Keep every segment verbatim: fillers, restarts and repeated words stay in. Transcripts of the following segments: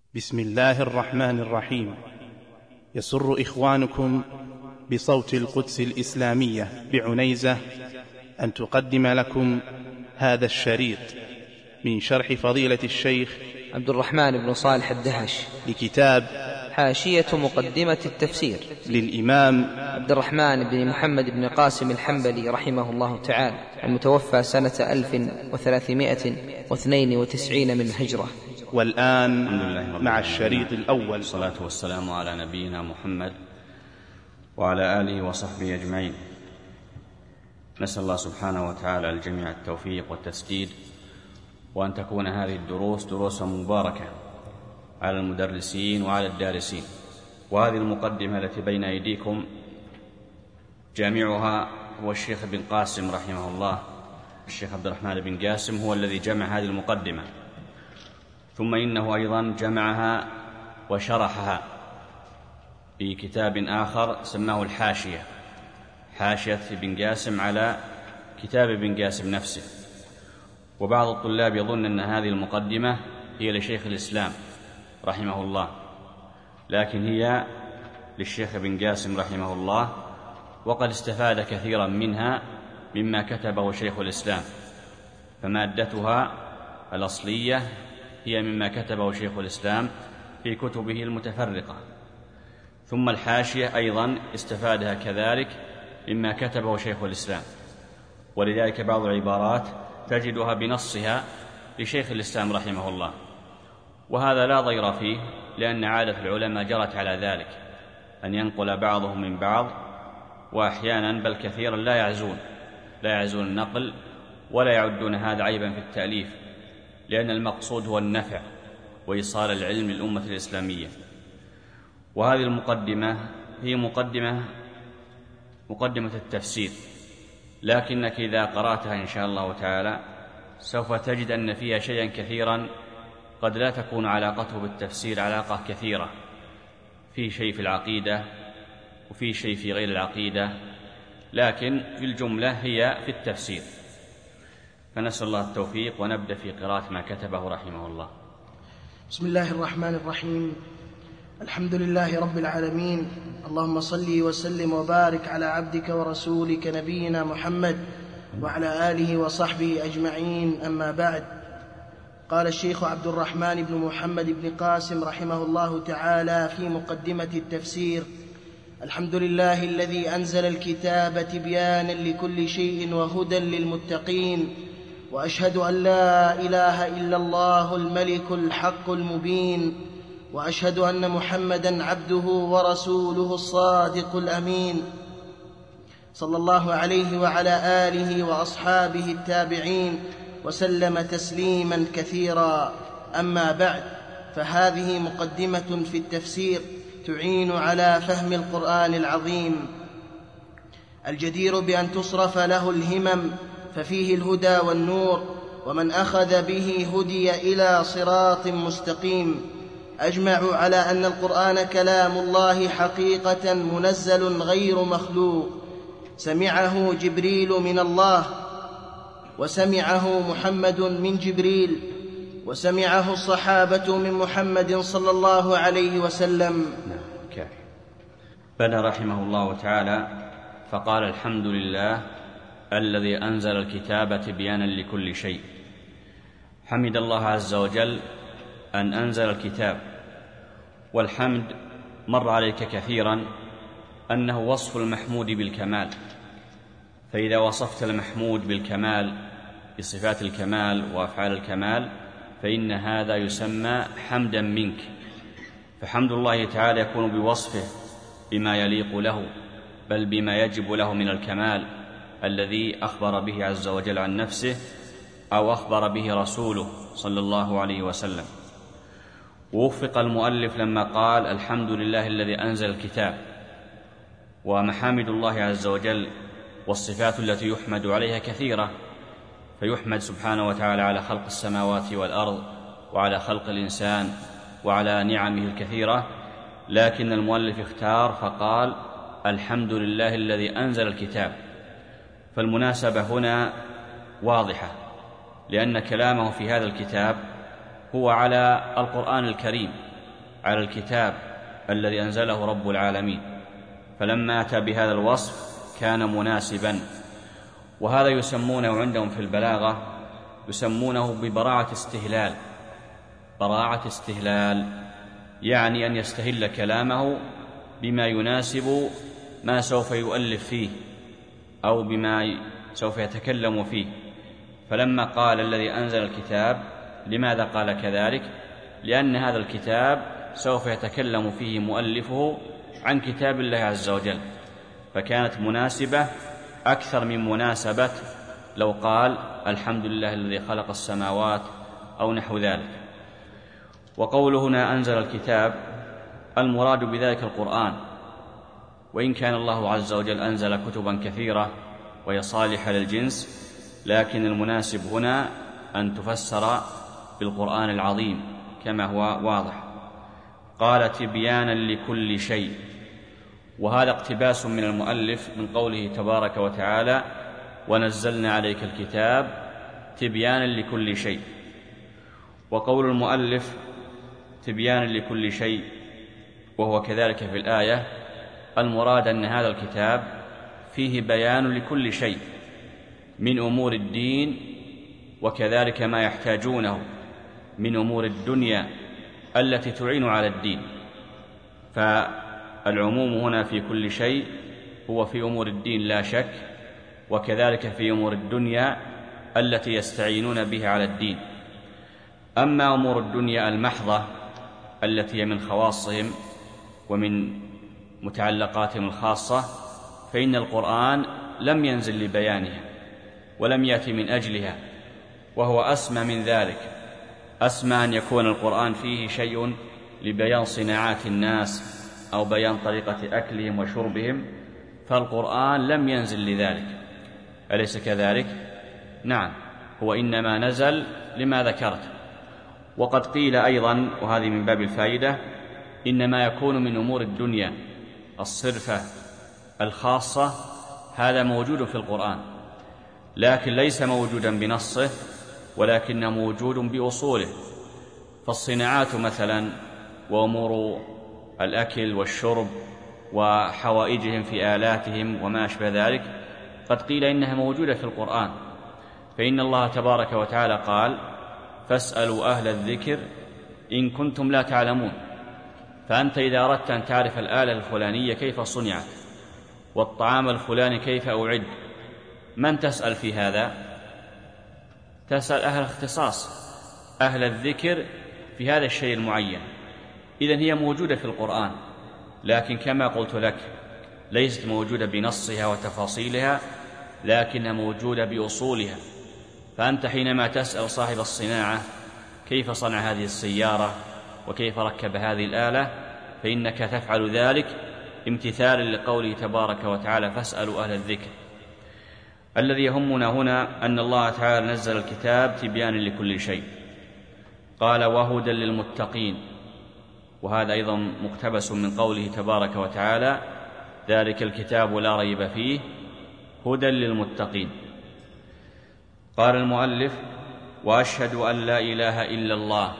بسم الله الرحمن الرحيم. يسر إخوانكم بصوت القدس الإسلامية بعنيزة أن تقدم لكم هذا الشريط من شرح فضيلة الشيخ عبد الرحمن بن صالح الدهش لكتاب حاشية مقدمة التفسير للإمام عبد الرحمن بن محمد بن قاسم الحنبلي رحمه الله تعالى، المتوفى سنة ألف وثلاثمائة واثنين وتسعين من الهجرة. والآن مع الشريط الأول. والصلاة والسلام على نبينا محمد وعلى آله وصحبه أجمعين. نسأل الله سبحانه وتعالى الجميع التوفيق والتسديد، وأن تكون هذه الدروس دروسا مباركة على المدرسين وعلى الدارسين. وهذه المقدمة التي بين أيديكم جامعها هو الشيخ بن قاسم رحمه الله. الشيخ عبد الرحمن بن قاسم هو الذي جمع هذه المقدمة، ثم إنه أيضا جمعها وشرحها في كتاب آخر سماه الحاشية، حاشية بن قاسم على كتاب بن قاسم نفسه. وبعض الطلاب يظن أن هذه المقدمة هي لشيخ الإسلام رحمه الله، لكن هي للشيخ بن قاسم رحمه الله، وقد استفاد كثيرا منها مما كتبه شيخ الإسلام، فمادتها الأصلية هي مما كتبه شيخ الإسلام في كتبه المتفرقة، ثم الحاشية أيضا استفادها كذلك مما كتبه شيخ الإسلام. ولذلك بعض العبارات تجدها بنصها لشيخ الإسلام رحمه الله، وهذا لا ضير فيه، لأن عادة العلماء جرت على ذلك، أن ينقل بعضهم من بعض، وأحيانا بل كثيرا لا يعزون لا يعزون النقل ولا يعدون هذا عيبا في التأليف، لأن المقصود هو النفع وإيصال العلم للأمة الإسلامية. وهذه المقدمة هي مقدمة مقدمة التفسير، لكنك إذا قرأتها إن شاء الله تعالى سوف تجد أن فيها شيئا كثيرا قد لا تكون علاقته بالتفسير علاقة كثيرة، في شيء في العقيدة وفي شيء في غير العقيدة، لكن في الجملة هي في التفسير. فنسأل الله التوفيق، ونبدأ في قراءة ما كتبه رحمه الله. بسم الله الرحمن الرحيم. الحمد لله رب العالمين، اللهم صل وسلم وبارك على عبدك ورسولك نبينا محمد وعلى آله وصحبه أجمعين، أما بعد. قال الشيخ عبد الرحمن بن محمد بن قاسم رحمه الله تعالى في مقدمة التفسير: الحمد لله الذي أنزل الكتاب تبيانا لكل شيء وهدى للمتقين، وأشهد أن لا إله إلا الله الملك الحق المبين، وأشهد أن محمدًا عبده ورسوله الصادق الأمين، صلى الله عليه وعلى آله وأصحابه التابعين وسلم تسليماً كثيراً. أما بعد، فهذه مقدمة في التفسير تعين على فهم القرآن العظيم الجدير بأن تصرف له الهمم، ففيه الهدى والنور، ومن أخذ به هدي إلى صراط مستقيم. أجمعوا على أن القرآن كلام الله حقيقة منزل غير مخلوق، سمعه جبريل من الله، وسمعه محمد من جبريل، وسمعه الصحابة من محمد صلى الله عليه وسلم. بدأ رحمه الله تعالى فقال: الحمد لله الذي أنزل الكتاب تبيانا لكل شيء. حمد الله عز وجل أن أنزل الكتاب، والحمد مر عليك كثيرا أنه وصف المحمود بالكمال، فإذا وصفت المحمود بالكمال بصفات الكمال وأفعال الكمال فإن هذا يسمى حمدا منك. فحمد الله تعالى يكون بوصفه بما يليق له، بل بما يجب له من الكمال الذي أخبر به عز وجل عن نفسه أو أخبر به رسوله صلى الله عليه وسلم. ووفق المؤلف لما قال: الحمد لله الذي أنزل الكتاب. ومحامد الله عز وجل والصفات التي يحمد عليها كثيرة، فيحمد سبحانه وتعالى على خلق السماوات والأرض، وعلى خلق الإنسان، وعلى نعمه الكثيرة، لكن المؤلف اختار فقال: الحمد لله الذي أنزل الكتاب. فالمناسبة هنا واضحة، لأن كلامه في هذا الكتاب هو على القرآن الكريم على الكتاب الذي أنزله رب العالمين، فلما أتى بهذا الوصف كان مناسبا. وهذا يسمونه عندهم في البلاغة يسمونه ببراعة استهلال. براعة استهلال يعني أن يستهل كلامه بما يناسب ما سوف يؤلف فيه أو بما سوف يتكلم فيه. فلما قال الذي أنزل الكتاب، لماذا قال كذلك؟ لأن هذا الكتاب سوف يتكلم فيه مؤلفه عن كتاب الله عز وجل، فكانت مناسبة أكثر من مناسبة لو قال الحمد لله الذي خلق السماوات أو نحو ذلك. وقوله هنا أنزل الكتاب المراد بذلك القرآن، وإن كان الله عز وجل أنزل كتبا كثيرة وهي صالحة للجنس، لكن المناسب هنا أن تفسر بالقرآن العظيم كما هو واضح. قال تبيانا لكل شيء، وهذا اقتباس من المؤلف من قوله تبارك وتعالى ونزلنا عليك الكتاب تبيانا لكل شيء. وقول المؤلف تبيانا لكل شيء وهو كذلك في الآية، المراد أن هذا الكتاب فيه بيان لكل شيء من أمور الدين وكذلك ما يحتاجونه من أمور الدنيا التي تعين على الدين. فالعموم هنا في كل شيء هو في أمور الدين لا شك، وكذلك في أمور الدنيا التي يستعينون بها على الدين. أما أمور الدنيا المحضة التي هي من خواصهم ومن متعلقاتهم الخاصة، فإن القرآن لم ينزل لبيانها ولم يأتي من أجلها، وهو أسمى من ذلك. أسمى أن يكون القرآن فيه شيء لبيان صناعات الناس أو بيان طريقة أكلهم وشربهم، فالقرآن لم ينزل لذلك، أليس كذلك؟ نعم، هو إنما نزل لما ذكرت. وقد قيل أيضا، وهذه من باب الفائدة، إنما يكون من أمور الدنيا الصرفة الخاصة، هذا موجود في القرآن، لكن ليس موجودا بنصه ولكنه موجود بأصوله. فالصناعات مثلا وأمور الأكل والشرب وحوائجهم في آلاتهم وما أشبه ذلك قد قيل إنها موجودة في القرآن، فإن الله تبارك وتعالى قال فاسألوا أهل الذكر إن كنتم لا تعلمون. فأنت إذا أردت أن تعرف الآلة الفلانية كيف صنعت والطعام الفلاني كيف أعد، من تسأل في هذا؟ تسأل أهل الاختصاص، أهل الذكر في هذا الشيء المعين. إذن هي موجودة في القرآن، لكن كما قلت لك ليست موجودة بنصها وتفاصيلها، لكنها موجودة بأصولها. فأنت حينما تسأل صاحب الصناعة كيف صنع هذه السيارة وكيف ركب هذه الآلة، فإنك تفعل ذلك امتثالا لقوله تبارك وتعالى فاسألوا أهل الذكر. الذي يهمنا هنا أن الله تعالى نزل الكتاب تبيانا لكل شيء. قال وهدى للمتقين، وهذا أيضا مقتبس من قوله تبارك وتعالى ذلك الكتاب لا ريب فيه هدى للمتقين. قال المؤلف وأشهد أن لا إله إلا الله،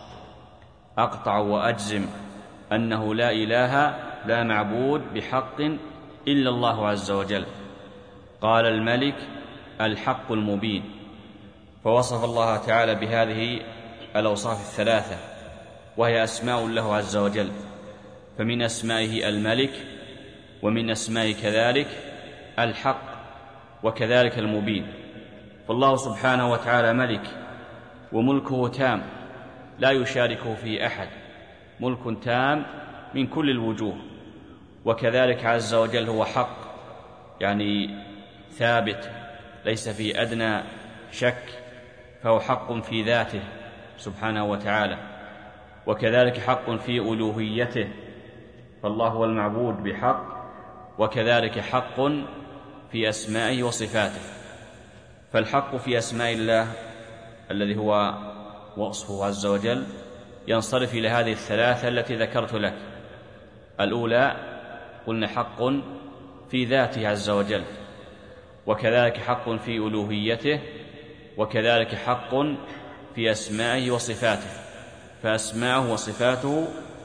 أقطع وأجزم أنه لا إله لا معبود بحق إلا الله عز وجل. قال الملك الحق المبين، فوصف الله تعالى بهذه الأوصاف الثلاثة، وهي أسماء له عز وجل. فمن أسمائه الملك، ومن أسمائه كذلك الحق وكذلك المبين. فالله سبحانه وتعالى ملك، وملكه تام لا يشاركه فيه أحد، ملك تام من كل الوجوه. وكذلك عز وجل هو حق، يعني ثابت ليس فيه أدنى شك، فهو حق في ذاته سبحانه وتعالى. وكذلك حق في ألوهيته، فالله هو المعبود بحق، وكذلك حق في أسمائه وصفاته. فالحق في أسماء الله الذي هو وصفه عز وجل ينصرف إلى هذه الثلاثة التي ذكرت لك. الأولى قلنا حق في ذاته عز وجل، وكذلك حق في ألوهيته، وكذلك حق في أسمائه وصفاته. فأسماءه وصفاته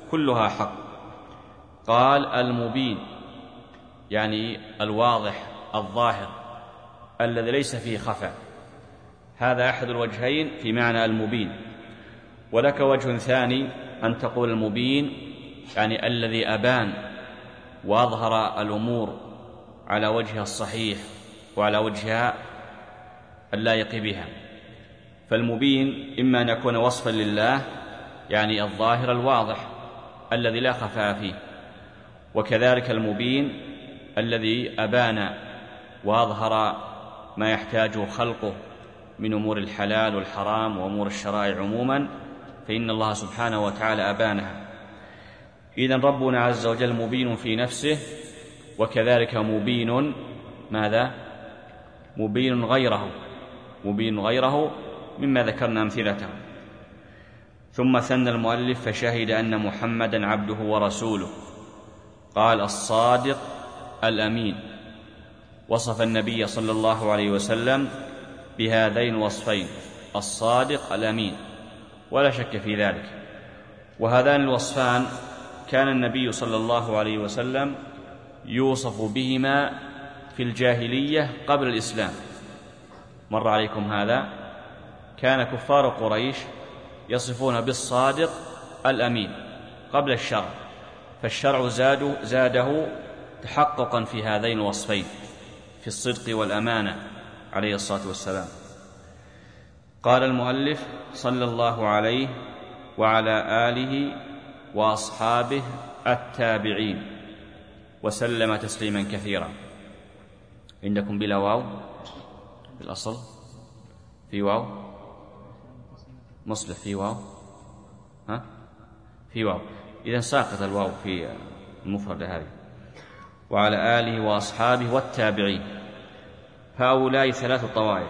كلها حق. قال المبين يعني الواضح الظاهر الذي ليس فيه خفاء، هذا أحد الوجهين في معنى المبين. ولك وجه ثاني أن تقول المبين يعني الذي أبان وأظهر الأمور على وجهها الصحيح وعلى وجهها اللائق بها. فالمبين إما أن يكون وصفا لله يعني الظاهر الواضح الذي لا خفاء فيه، وكذلك المبين الذي أبان وأظهر ما يحتاجه خلقه من أمور الحلال والحرام وأمور الشرائع عموما، فإن الله سبحانه وتعالى أبانها. إذن ربنا عز وجل مبين في نفسه، وكذلك مبين ماذا؟ مبين غيره، مبين غيره مما ذكرنا أمثلته. ثم ثنى المؤلف فشهد أن محمدا عبده ورسوله. قال الصادق الأمين، وصف النبي صلى الله عليه وسلم بهذين الوصفين، الصادق الأمين، ولا شك في ذلك. وهذان الوصفان كان النبي صلى الله عليه وسلم يوصف بهما في الجاهلية قبل الإسلام. مر عليكم هذا؟ كان كفار قريش يصفون بالصادق الأمين قبل الشرع، فالشرع زاده, زاده تحققا في هذين الوصفين في الصدق والأمانة عليه الصلاة والسلام. قال المؤلف صلى الله عليه وعلى آله وأصحابه التابعين وسلم تسليما كثيرا. عندكم بلا واو في الأصل؟ في واو مصلح في واو ها في واو إذن ساقط الواو في المفردة هذه. وعلى آله وأصحابه والتابعين، هؤلاء ثلاث طوائف.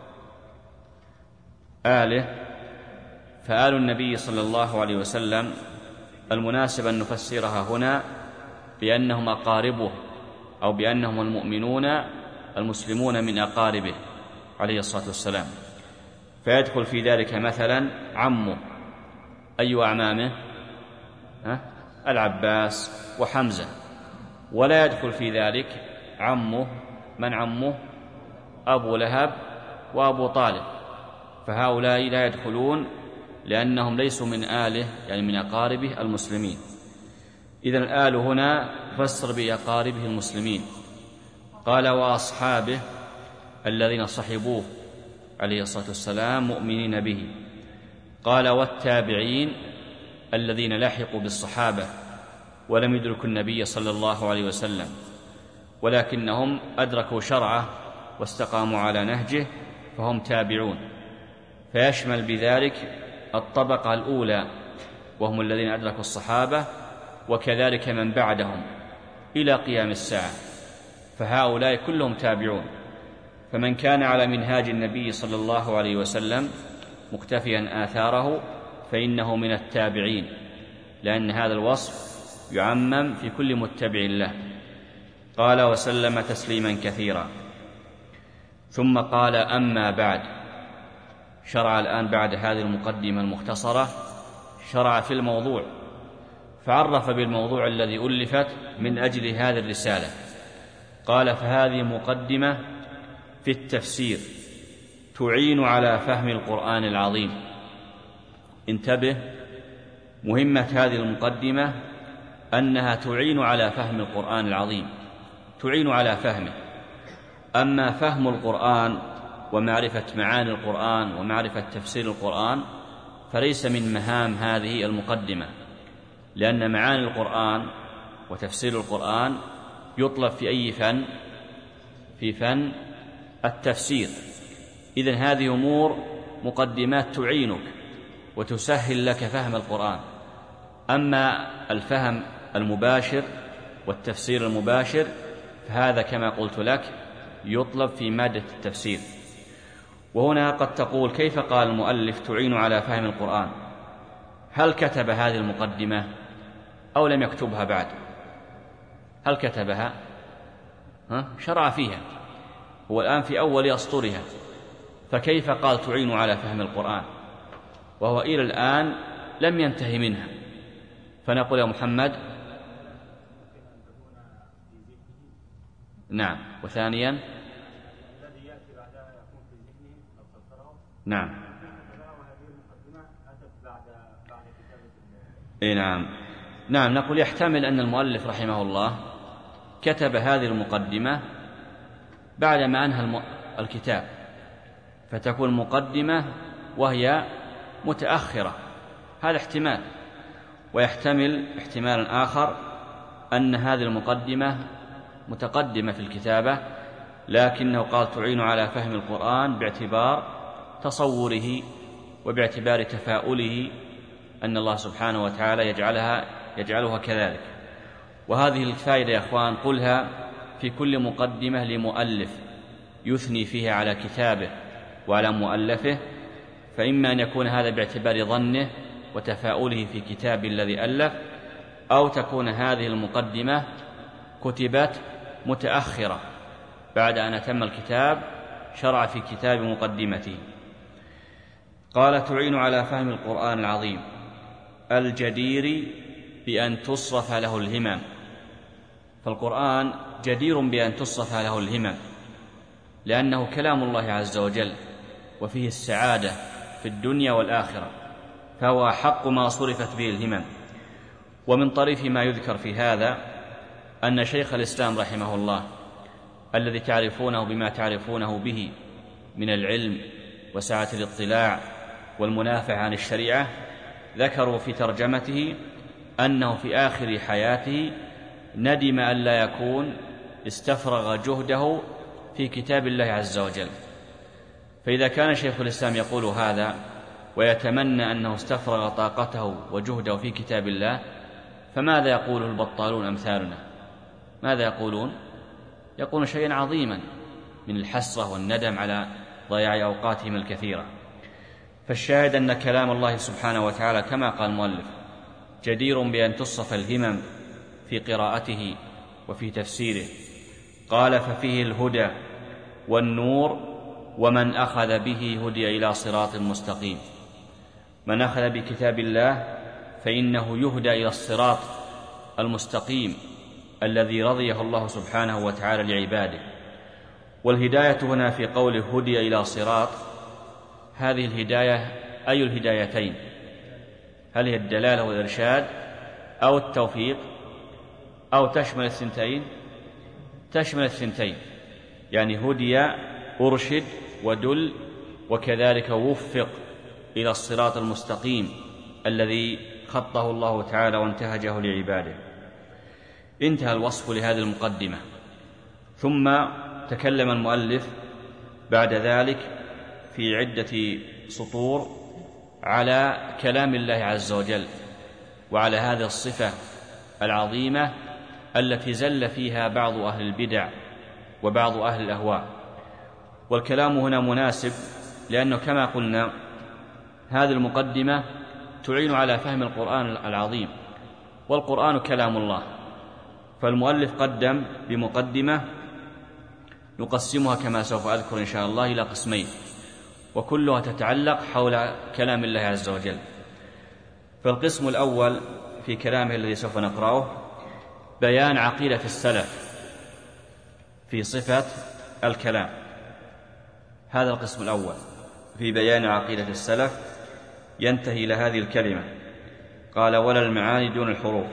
آله فآل النبي صلى الله عليه وسلم المناسب أن نفسرها هنا بأنهم أقاربه أو بأنهم المؤمنون المسلمون من أقاربه عليه الصلاة والسلام، فيدخل في ذلك مثلا عمه. أي أعمامه؟ ها؟ العباس وحمزة. ولا يدخل في ذلك عمه، من عمه؟ أبو لهب وأبو طالب، فهؤلاء لا يدخلون لأنهم ليسوا من آله يعني من أقاربه المسلمين. إذن الآل هنا فسر بأقاربه المسلمين. قال وأصحابه الذين صحبوه عليه الصلاة والسلام مؤمنين به. قال والتابعين الذين لحقوا بالصحابة ولم يدركوا النبي صلى الله عليه وسلم ولكنهم أدركوا شرعه واستقاموا على نهجه فهم تابعون، فيشمل بذلك الطبقة الأولى وهم الذين أدركوا الصحابة، وكذلك من بعدهم إلى قيام الساعة، فهؤلاء كلهم تابعون. فمن كان على منهاج النبي صلى الله عليه وسلم مقتفيا آثاره فإنه من التابعين، لأن هذا الوصف يعمم في كل متبع له. قال وسلم تسليما كثيرا. ثم قال أما بعد، شرع الآن بعد هذه المقدمة المختصرة شرع في الموضوع، فعرف بالموضوع الذي ألفت من أجل هذه الرسالة. قال فهذه مقدمة في التفسير تعين على فهم القرآن العظيم. انتبه، مهمة هذه المقدمة أنها تعين على فهم القرآن العظيم، تعين على فهمه. أما فهم القرآن ومعرفة معاني القرآن ومعرفة تفسير القرآن فليس من مهام هذه المقدمة، لأن معاني القرآن وتفسير القرآن يطلب في أي فن؟ في فن التفسير. إذن هذه أمور مقدمات تعينك وتسهل لك فهم القرآن. أما الفهم المباشر والتفسير المباشر فهذا كما قلت لك يطلب في مادة التفسير. وهنا قد تقول كيف قال المؤلف تعين على فهم القرآن؟ هل كتب هذه المقدمة أو لم يكتبها بعد؟ هل كتبها؟ ها؟ شرع فيها، هو الآن في أول أسطرها، فكيف قال تعين على فهم القرآن وهو إلى الآن لم ينتهي منها؟ فنقول يا محمد نعم، وثانيا نعم إيه نعم نعم نقول يحتمل أن المؤلف رحمه الله كتب هذه المقدمة بعدما أنهى الكتاب، فتكون مقدمة وهي متأخرة، هذا احتمال. ويحتمل احتمالا آخر أن هذه المقدمة متقدمة في الكتابة، لكنه قال تعين على فهم القرآن باعتبار تصوره وباعتبار تفاؤله أن الله سبحانه وتعالى يجعلها يجعلها كذلك. وهذه الفائدة يا أخوان قلها في كل مقدمة لمؤلف يثني فيها على كتابه وعلى مؤلفه، فإما أن يكون هذا باعتبار ظنه وتفاؤله في كتاب الذي ألف، أو تكون هذه المقدمة كتبت متأخرة بعد أن أتم الكتاب شرع في كتاب مقدمته. قال تعين على فهم القرآن العظيم الجدير بأن تصرف له الهمم، فالقرآن جدير بأن تصرف له الهمم لأنه كلام الله عز وجل وفيه السعادة في الدنيا والآخرة، فهو حق ما صرفت به الهمم. ومن طريف ما يذكر في هذا أن شيخ الإسلام رحمه الله الذي تعرفونه بما تعرفونه به من العلم وسعة الاطلاع والمنافع عن الشريعة، ذكروا في ترجمته أنه في آخر حياته ندم أن لا يكون استفرغ جهده في كتاب الله عز وجل. فإذا كان شيخ الإسلام يقول هذا ويتمنى أنه استفرغ طاقته وجهده في كتاب الله، فماذا يقوله البطالون أمثالنا؟ ماذا يقولون؟ يقولون شيئا عظيما من الحسرة والندم على ضياع أوقاتهم الكثيرة. فالشاهد أن كلام الله سبحانه وتعالى كما قال المؤلف جدير بأن تصف الهمم في قراءته وفي تفسيره. قال ففيه الهدى والنور، ومن أخذ به هدي إلى صراط مستقيم. من أخذ بكتاب الله فإنه يهدى إلى الصراط المستقيم الذي رضيه الله سبحانه وتعالى لعباده. والهداية هنا في قوله هدي إلى صراط، هذه الهداية أي الهدايتين؟ هل هي الدلالة والإرشاد أو التوفيق أو تشمل الثنتين؟ تشمل الثنتين، يعني هدي أرشد ودل، وكذلك وفق إلى الصراط المستقيم الذي خطه الله تعالى وانتهجه لعباده. انتهى الوصف لهذه المقدمة، ثم تكلم المؤلف بعد ذلك في عدة سطور على كلام الله عز وجل وعلى هذه الصفة العظيمة التي زل فيها بعض أهل البدع وبعض أهل الأهواء. والكلام هنا مناسب لأنه كما قلنا هذه المقدمة تعين على فهم القرآن العظيم، والقرآن كلام الله. فالمؤلف قدم بمقدمة نقسمها كما سوف أذكر إن شاء الله إلى قسمين، وكلها تتعلق حول كلام الله عز وجل. فالقسم الأول في كلامه الذي سوف نقرأه بيان عقيدة السلف في صفة الكلام. هذا القسم الأول في بيان عقيدة السلف، ينتهي إلى هذه الكلمة قال ولا المعاني دون الحروف.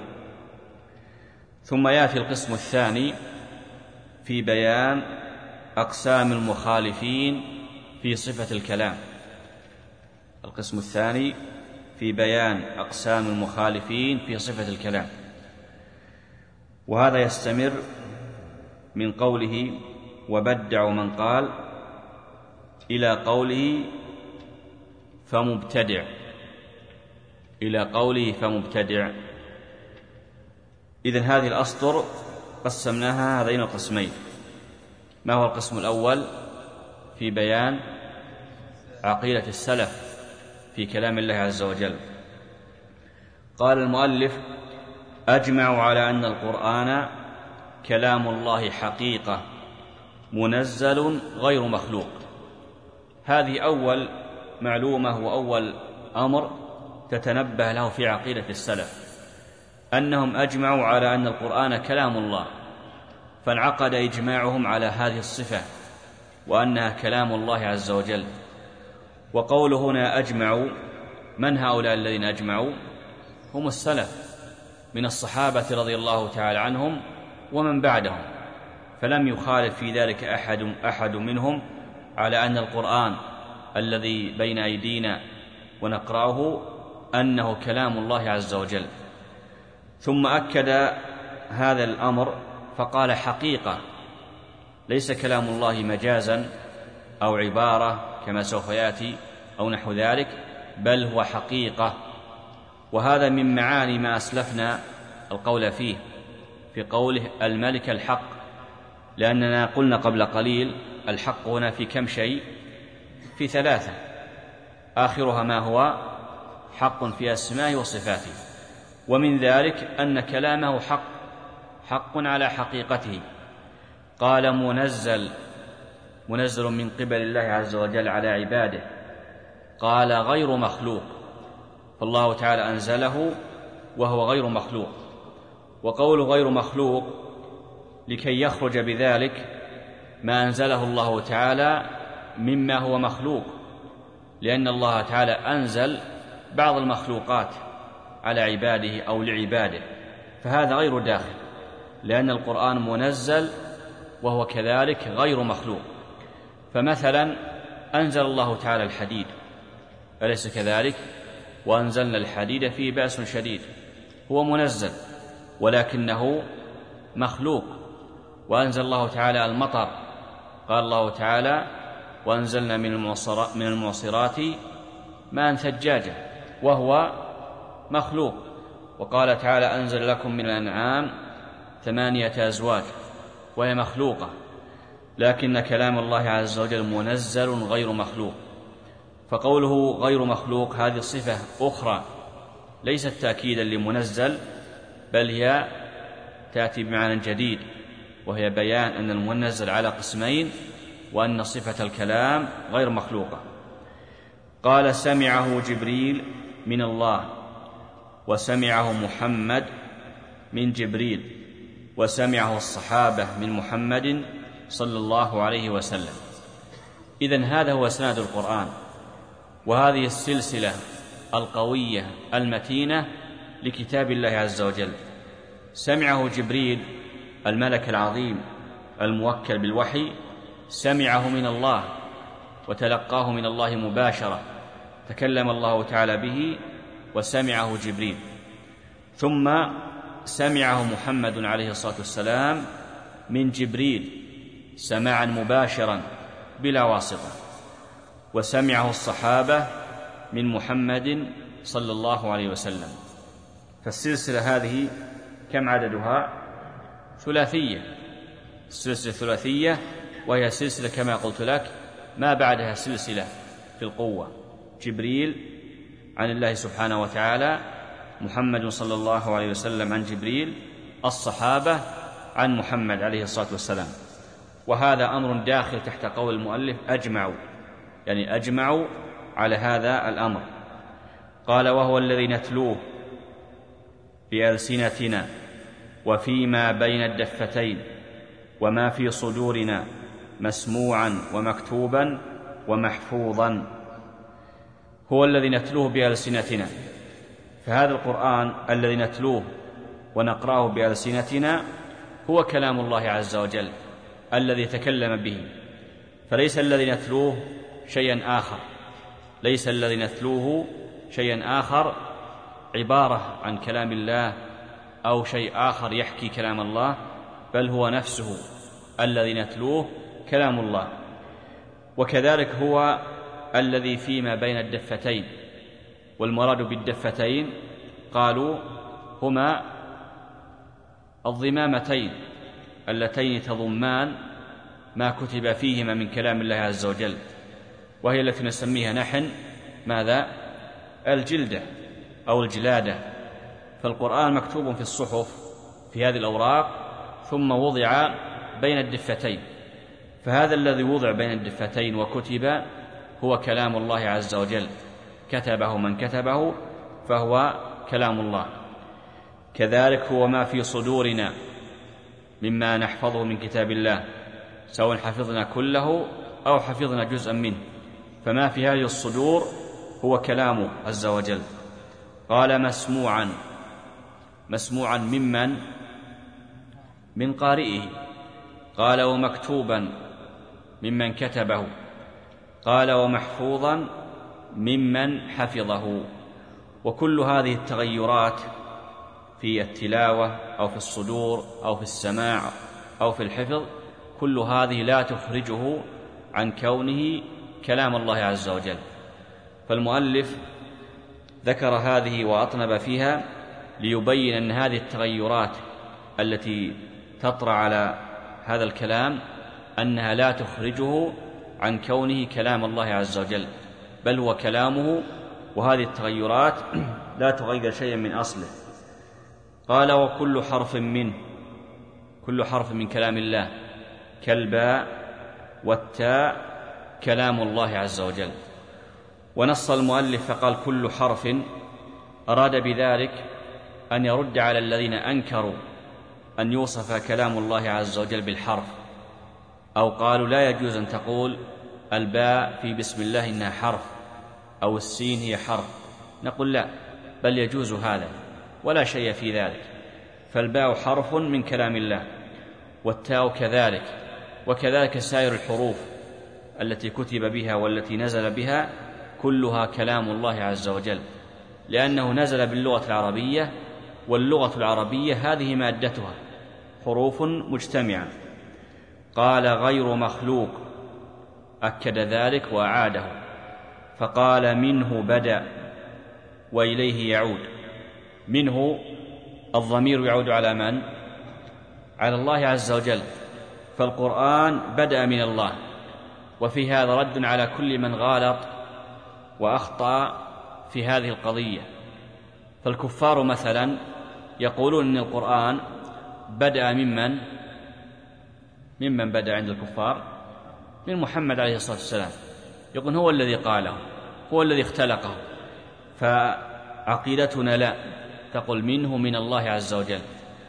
ثم يأتي القسم الثاني في بيان أقسام المخالفين في صفة الكلام. القسم الثاني في بيان أقسام المخالفين في صفة الكلام، وهذا يستمر من قوله وبدع من قال إلى قوله فمبتدع، إلى قوله فمبتدع. إذن هذه الأسطر قسمناها هذين القسمين. ما هو القسم الأول؟ في بيان عقيدة السلف في كلام الله عز وجل. قال المؤلف أجمعوا على أن القرآن كلام الله حقيقة منزل غير مخلوق. هذه أول معلومة وأول أمر تتنبه له في عقيدة السلف، أنهم أجمعوا على أن القرآن كلام الله، فانعقد إجماعهم على هذه الصفة وأنها كلام الله عز وجل. وقول هنا أجمعوا، من هؤلاء الذين أجمعوا؟ هم السلف من الصحابة رضي الله تعالى عنهم ومن بعدهم، فلم يخالف في ذلك أحد, أحد منهم على أن القرآن الذي بين أيدينا ونقرأه أنه كلام الله عز وجل. ثم أكد هذا الأمر فقال حقيقة، ليس كلام الله مجازا أو عبارة كما سوف يأتي أو نحو ذلك، بل هو حقيقة. وهذا من معاني ما أسلفنا القول فيه في قوله الملك الحق، لأننا قلنا قبل قليل الحق هنا في كم شيء؟ في ثلاثة، آخرها ما هو حق في أسمائه وصفاته، ومن ذلك أن كلامه حق، حق على حقيقته. قال منزل، منزل من قبل الله عز وجل على عباده. قال غير مخلوق، فالله تعالى أنزله وهو غير مخلوق. وقول غير مخلوق لكي يخرج بذلك ما أنزله الله تعالى مما هو مخلوق، لأن الله تعالى أنزل بعض المخلوقات على عباده أو لعباده، فهذا غير داخل، لأن القرآن منزل وهو كذلك غير مخلوق. فمثلا أنزل الله تعالى الحديد، أليس كذلك؟ وأنزلنا الحديد فيه بأس شديد، هو منزل ولكنه مخلوق. وأنزل الله تعالى المطر، قال الله تعالى وأنزلنا من المعصرات ماء ثجاجا، وهو مخلوق. وقال تعالى أنزل لكم من الأنعام ثمانية أزواج، وهي مخلوقة. لكن كلام الله عز وجل منزل غير مخلوق. فقوله غير مخلوق هذه صفة أخرى ليست تأكيدا لمنزل، بل هي تأتي بمعنى جديد، وهي بيان أن المنزل على قسمين، وأن صفة الكلام غير مخلوقة. قال سمعه جبريل من الله، وسمعه محمد من جبريل، وسمعه الصحابة من محمد صلى الله عليه وسلم. إذن هذا هو إسناد القرآن، وهذه السلسلة القوية المتينة لكتاب الله عز وجل. سمعه جبريل الملك العظيم الموكل بالوحي، سمعه من الله وتلقاه من الله مباشرة، تكلم الله تعالى به وسمعه جبريل. ثم سمعه محمد عليه الصلاة والسلام من جبريل سماعا مباشرا بلا واسطة، وسمعه الصحابة من محمد صلى الله عليه وسلم. فالسلسلة هذه كم عددها؟ ثلاثية، السلسلة ثلاثية، وهي سلسلة كما قلت لك ما بعدها سلسلة في القوة. جبريل عن الله سبحانه وتعالى، محمد صلى الله عليه وسلم عن جبريل، الصحابة عن محمد عليه الصلاة والسلام. وهذا أمر داخل تحت قول المؤلف أجمعوا، يعني أجمعوا على هذا الأمر. قال وهو الذي نتلوه بألسنتنا وفيما بين الدفتين وما في صدورنا مسموعا ومكتوبا ومحفوظا. هو الذي نتلوه بألسنتنا، فهذا القرآن الذي نتلوه ونقرأه بألسنتنا هو كلام الله عز وجل الذي تكلم به، فليس الذي نتلوه شيئا آخر، ليس الذي نتلوه شيئا آخر عبارة عن كلام الله أو شيء آخر يحكي كلام الله، بل هو نفسه الذي نتلوه كلام الله. وكذلك هو الذي فيما بين الدفتين، والمراد بالدفتين قالوا هما الضمامتين اللتين تضمان ما كتب فيهما من كلام الله عز وجل، وهي التي نسميها نحن ماذا؟ الجلدة أو الجلادة. فالقرآن مكتوب في الصحف في هذه الأوراق ثم وضع بين الدفتين، فهذا الذي وضع بين الدفتين وكتب هو كلام الله عز وجل، كتبه من كتبه فهو كلام الله. كذلك هو ما في صدورنا مما نحفظه من كتاب الله، سواء حفظنا كله أو حفظنا جزءا منه، فما في هذه الصدور هو كلامه عز وجل. قال مسموعا، مسموعا ممن؟ من قارئه. قال ومكتوبا ممن كتبه. قال ومحفوظا ممن حفظه. وكل هذه التغيرات في التلاوة أو في الصدور أو في السماع أو في الحفظ، كل هذه لا تخرجه عن كونه كلام الله عز وجل. فالمؤلف ذكر هذه وأطنب فيها ليبين أن هذه التغيرات التي تطرأ على هذا الكلام أنها لا تخرجه عن كونه كلام الله عز وجل، بل هو كلامه، وهذه التغيرات لا تغير شيئا من أصله. قال وكل حرف منه، كل حرف من كلام الله كالباء والتاء كلام الله عز وجل. ونص المؤلف فقال كل حرف، أراد بذلك أن يرد على الذين أنكروا أن يوصف كلام الله عز وجل بالحرف، أو قالوا لا يجوز أن تقول الباء في بسم الله إنها حرف أو السين هي حرف. نقول لا، بل يجوز هذا ولا شيء في ذلك، فالباء حرف من كلام الله، والتاء كذلك، وكذلك سائر الحروف التي كتب بها والتي نزل بها كلها كلام الله عز وجل، لأنه نزل باللغة العربية، واللغة العربية هذه مادتها حروف مجتمعة. قال غير مخلوق، أكد ذلك وأعاده، فقال منه بدأ وإليه يعود. منه الضمير يعود على من؟ على الله عز وجل، فالقرآن بدأ من الله، وفي هذا رد على كل من غالط وأخطأ في هذه القضية. فالكفار مثلا يقولون أن القرآن بدأ ممن ممن بدأ عند الكفار؟ من محمد عليه الصلاة والسلام، يقول هو الذي قاله، هو الذي اختلقه. فعقيدتنا لا، تقول منه من الله عز وجل.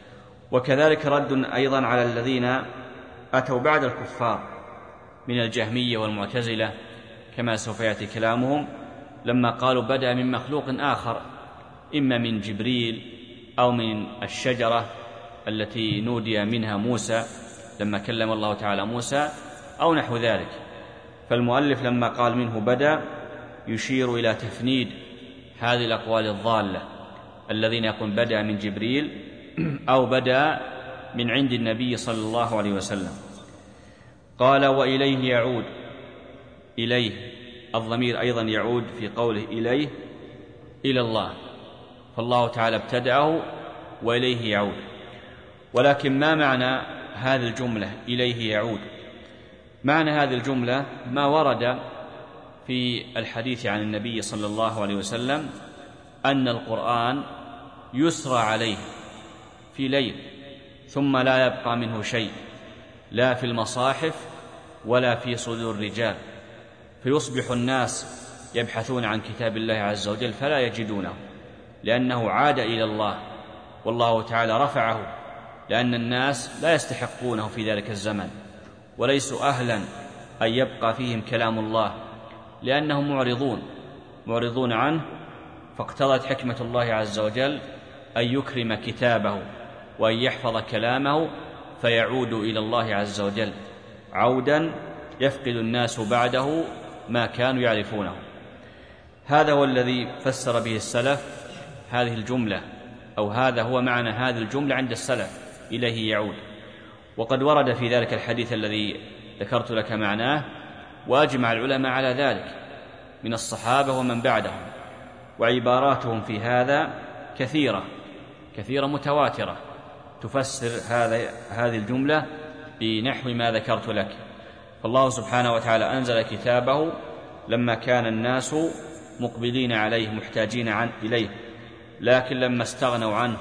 وكذلك رد أيضا على الذين أتوا بعد الكفار من الجهمية والمعتزلة، كما سوف يأتي كلامهم، لما قالوا بدأ من مخلوق آخر، إما من جبريل أو من الشجرة التي نودي منها موسى لما كلم الله تعالى موسى أو نحو ذلك. فالمؤلف لما قال منه بدأ يشير إلى تفنيد هذه الأقوال الضالة، الذين يقول بدأ من جبريل أو بدأ من عند النبي صلى الله عليه وسلم. قال وإليه يعود، إليه الضمير أيضا يعود في قوله إليه إلى الله، فالله تعالى ابتدأه وإليه يعود. ولكن ما معنى هذه الجملة إليه يعود؟ معنى هذه الجملة ما ورد في الحديث عن النبي صلى الله عليه وسلم أن القرآن يسرى عليه في ليل ثم لا يبقى منه شيء، لا في المصاحف ولا في صدور الرجال، فيصبح الناس يبحثون عن كتاب الله عز وجل فلا يجدونه، لأنه عاد إلى الله، والله تعالى رفعه، لأن الناس لا يستحقونه في ذلك الزمن، وليسوا أهلا أن يبقى فيهم كلام الله، لأنهم معرضون معرضون عنه. فاقتضت حكمة الله عز وجل أن يكرم كتابه وأن يحفظ كلامه، فيعود إلى الله عز وجل عودا يفقد الناس بعده ما كانوا يعرفونه. هذا هو الذي فسر به السلف هذه الجملة، أو هذا هو معنى هذه الجملة عند السلف، إليه يعود. وقد ورد في ذلك الحديث الذي ذكرت لك معناه، وأجمع العلماء على ذلك من الصحابة ومن بعدهم، وعباراتهم في هذا كثيرة كثيرة متواترة تفسر هذا هذه الجملة بنحو ما ذكرت لك. فالله سبحانه وتعالى أنزل كتابه لما كان الناس مقبلين عليه محتاجين عن إليه، لكن لما استغنوا عنه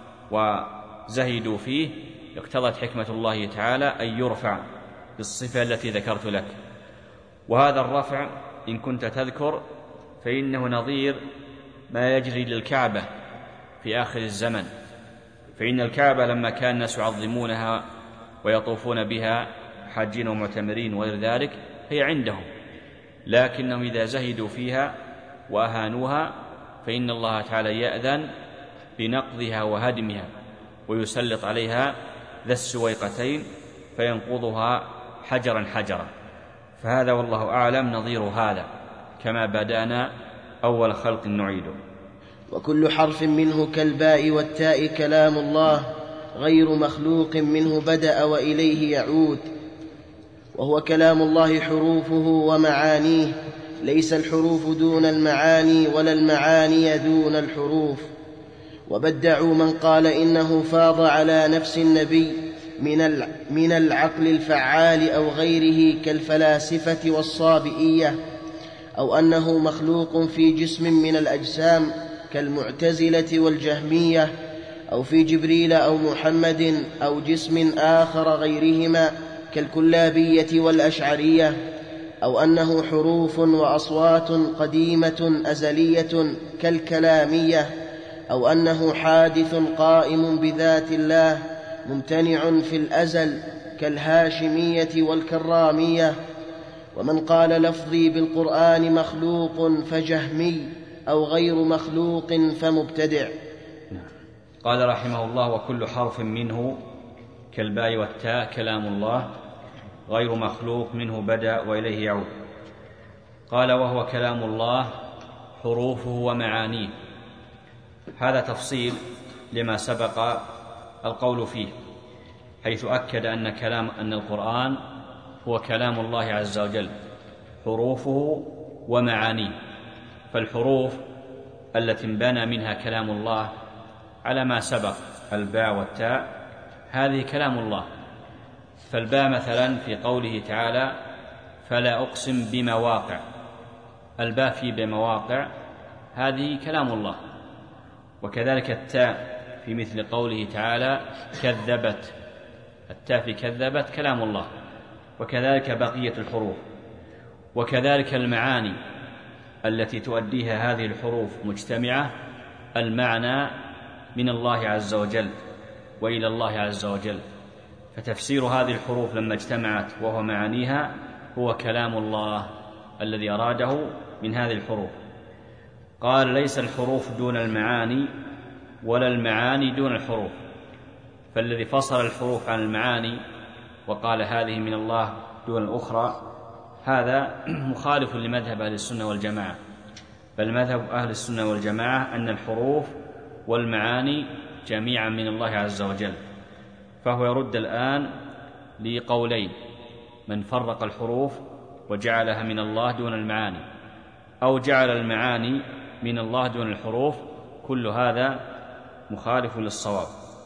وزهدوا فيه اقتضت حكمة الله تعالى أن يرفع بالصفة التي ذكرت لك. وهذا الرفع إن كنت تذكر فإنه نظير ما يجري للكعبة في آخر الزمن، فإن الكعبة لما كان الناس يعظمونها ويطوفون بها حاجين ومعتمرين وغير ذلك هي عندهم، لكنهم إذا زهدوا فيها وأهانوها فإن الله تعالى يأذن بنقضها وهدمها ويسلط عليها ذا السويقتين فينقضها حجرا حجرا. فهذا والله أعلم نظير هذا، كما بدأنا أول خلق نعيده. وكل حرف منه كالباء والتاء كلام الله غير مخلوق منه بدأ وإليه يعود، وهو كلام الله حروفه ومعانيه، ليس الحروف دون المعاني ولا المعاني دون الحروف. وبدعوا من قال إنه فاض على نفس النبي من العقل الفعال أو غيره كالفلاسفة والصابئية، أو أنه مخلوق في جسم من الأجسام كالمعتزلة والجهمية، أو في جبريل أو محمد، أو جسم آخر غيرهما كالكلابية والأشعرية، أو أنه حروف وأصوات قديمة أزلية كالكلامية، أو أنه حادث قائم بذات الله ممتنع في الأزل كالهاشمية والكرامية. ومن قال لفظي بالقرآن مخلوق فجهمي، أو غير مخلوق فمبتدع. قال رحمه الله: وكل حرف منه كالباء والتاء كلام الله غير مخلوق منه بدأ وإليه يعود. قال: وهو كلام الله حروفه ومعانيه. هذا تفصيل لما سبق القول فيه، حيث أكد أن كلام أن القرآن هو كلام الله عز وجل حروفه ومعانيه. فالحروف التي انبنى منها كلام الله على ما سبق الباء والتاء هذه كلام الله. فالباء مثلا في قوله تعالى: فلا أقسم بمواقع، الباء في بمواقع هذه كلام الله. وكذلك التاء في مثل قوله تعالى: كذبت، التاء في كذبت كلام الله. وكذلك بقية الحروف. وكذلك المعاني التي تؤديها هذه الحروف مجتمعة، المعنى من الله عز وجل وإلى الله عز وجل. فتفسير هذه الحروف لما اجتمعت وهو معانيها هو كلام الله الذي أراده من هذه الحروف. قال: ليس الحروف دون المعاني ولا المعاني دون الحروف. فالذي فصل الحروف عن المعاني وقال هذه من الله دون الأخرى هذا مخالف لمذهب أهل السنة والجماعة. بل مذهب أهل السنة والجماعة أن الحروف والمعاني جميعا من الله عز وجل. فهو يرد الآن لقولين: من فرق الحروف وجعلها من الله دون المعاني، أو جعل المعاني من الله دون الحروف، كل هذا مخالف للصواب.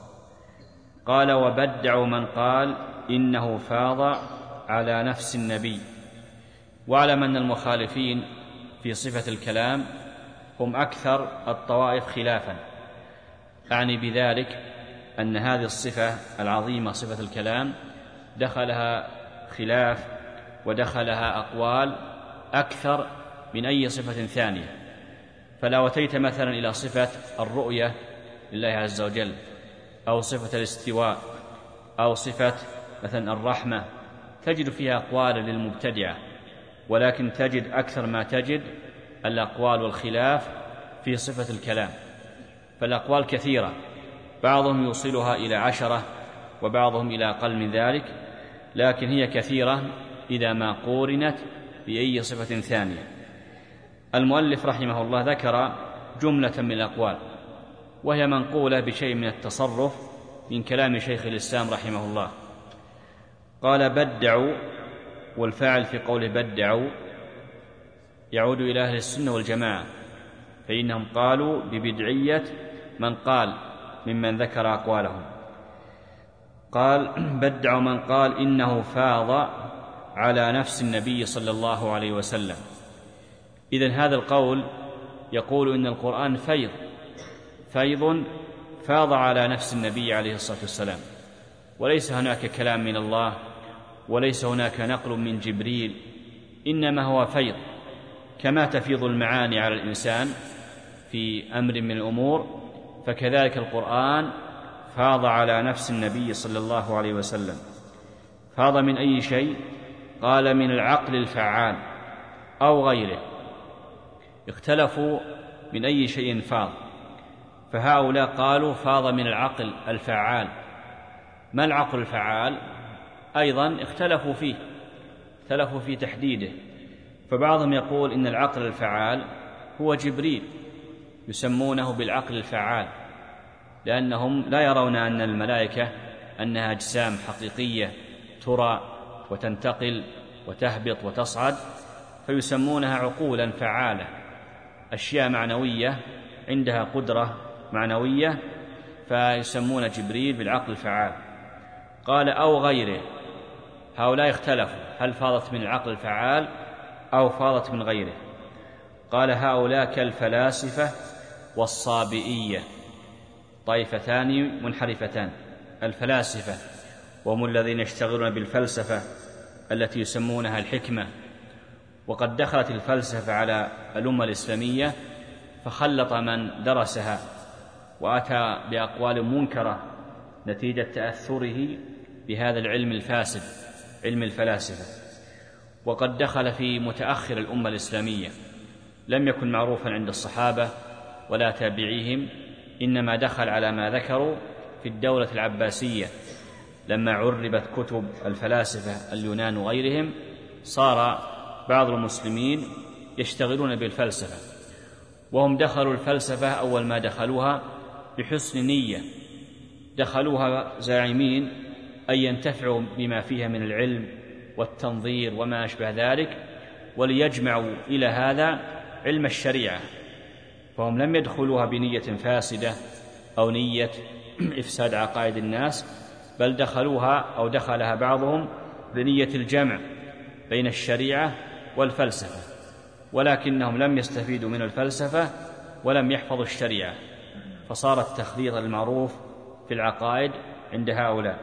قال: وبدعوا من قال إنه فاض على نفس النبي. واعلم أن المخالفين في صفة الكلام هم أكثر الطوائف خلافا. أعني بذلك أن هذه الصفة العظيمة صفة الكلام دخلها خلاف ودخلها أقوال أكثر من أي صفة ثانية. فلو أتيت مثلا إلى صفة الرؤية لله عز وجل، أو صفة الاستواء، أو صفة مثلا الرحمة، تجد فيها أقوال للمبتدعة، ولكن تجد أكثر ما تجد الأقوال والخلاف في صفة الكلام. فالأقوال كثيرة، بعضهم يوصلها إلى عشرة وبعضهم إلى أقل من ذلك، لكن هي كثيرة إذا ما قورنت بأي صفة ثانية. المؤلف رحمه الله ذكر جملة من الأقوال، وهي منقولة بشيء من التصرف من كلام شيخ الإسلام رحمه الله. قال: بدعوا، والفاعل في قوله بدعوا يعود إلى أهل السنة والجماعة، فإنهم قالوا ببدعية من قال ممن ذكر أقوالهم. قال: بدعوا من قال إنه فاض على نفس النبي صلى الله عليه وسلم. إذن هذا القول يقول إن القرآن فيض فيض فاض على نفس النبي عليه الصلاة والسلام، وليس هناك كلام من الله، وليس هناك نقل من جبريل، إنما هو فيض. كما تفيض المعاني على الإنسان في أمر من الأمور، فكذلك القرآن فاض على نفس النبي صلى الله عليه وسلم. فاض من أي شيء؟ قال من العقل الفعال أو غيره. اختلفوا من أي شيء فاض، فهؤلاء قالوا فاض من العقل الفعال. ما العقل الفعال؟ أيضا اختلفوا فيه اختلفوا في تحديده، فبعضهم يقول إن العقل الفعال هو جبريل، يسمونه بالعقل الفعال، لأنهم لا يرون أن الملائكة أنها أجسام حقيقية ترى وتنتقل وتهبط وتصعد، فيسمونها عقولا فعالة، أشياء معنوية عندها قدرة معنوية، فيسمون جبريل بالعقل الفعال. قال أو غيره. هؤلاء اختلفوا هل فاضت من العقل الفعال أو فاضت من غيره. قال هؤلاء كالفلاسفة والصابئية، طائفتان منحرفتان. الفلاسفة وهم الذين يشتغلون بالفلسفة التي يسمونها الحكمة، وقد دخلت الفلسفة على الأمة الإسلامية فخلط من درسها وأتى بأقوال منكرة نتيجة تأثره بهذا العلم الفاسد، علم الفلاسفة. وقد دخل في متأخر الأمة الإسلامية، لم يكن معروفا عند الصحابة ولا تابعيهم، إنما دخل على ما ذكروا في الدولة العباسية لما عربت كتب الفلاسفة اليونان وغيرهم، صار بعض المسلمين يشتغلون بالفلسفة، وهم دخلوا الفلسفة أول ما دخلوها بحسن نية، دخلوها زاعمين أن ينتفعوا بما فيها من العلم والتنظير وما أشبه ذلك، وليجمعوا إلى هذا علم الشريعة، فهم لم يدخلوها بنية فاسدة أو نية إفساد عقائد الناس، بل دخلوها أو دخلها بعضهم بنية الجمع بين الشريعة والفلسفة، ولكنهم لم يستفيدوا من الفلسفة ولم يحفظوا الشريعة، فصار التخليط المعروف في العقائد عند هؤلاء.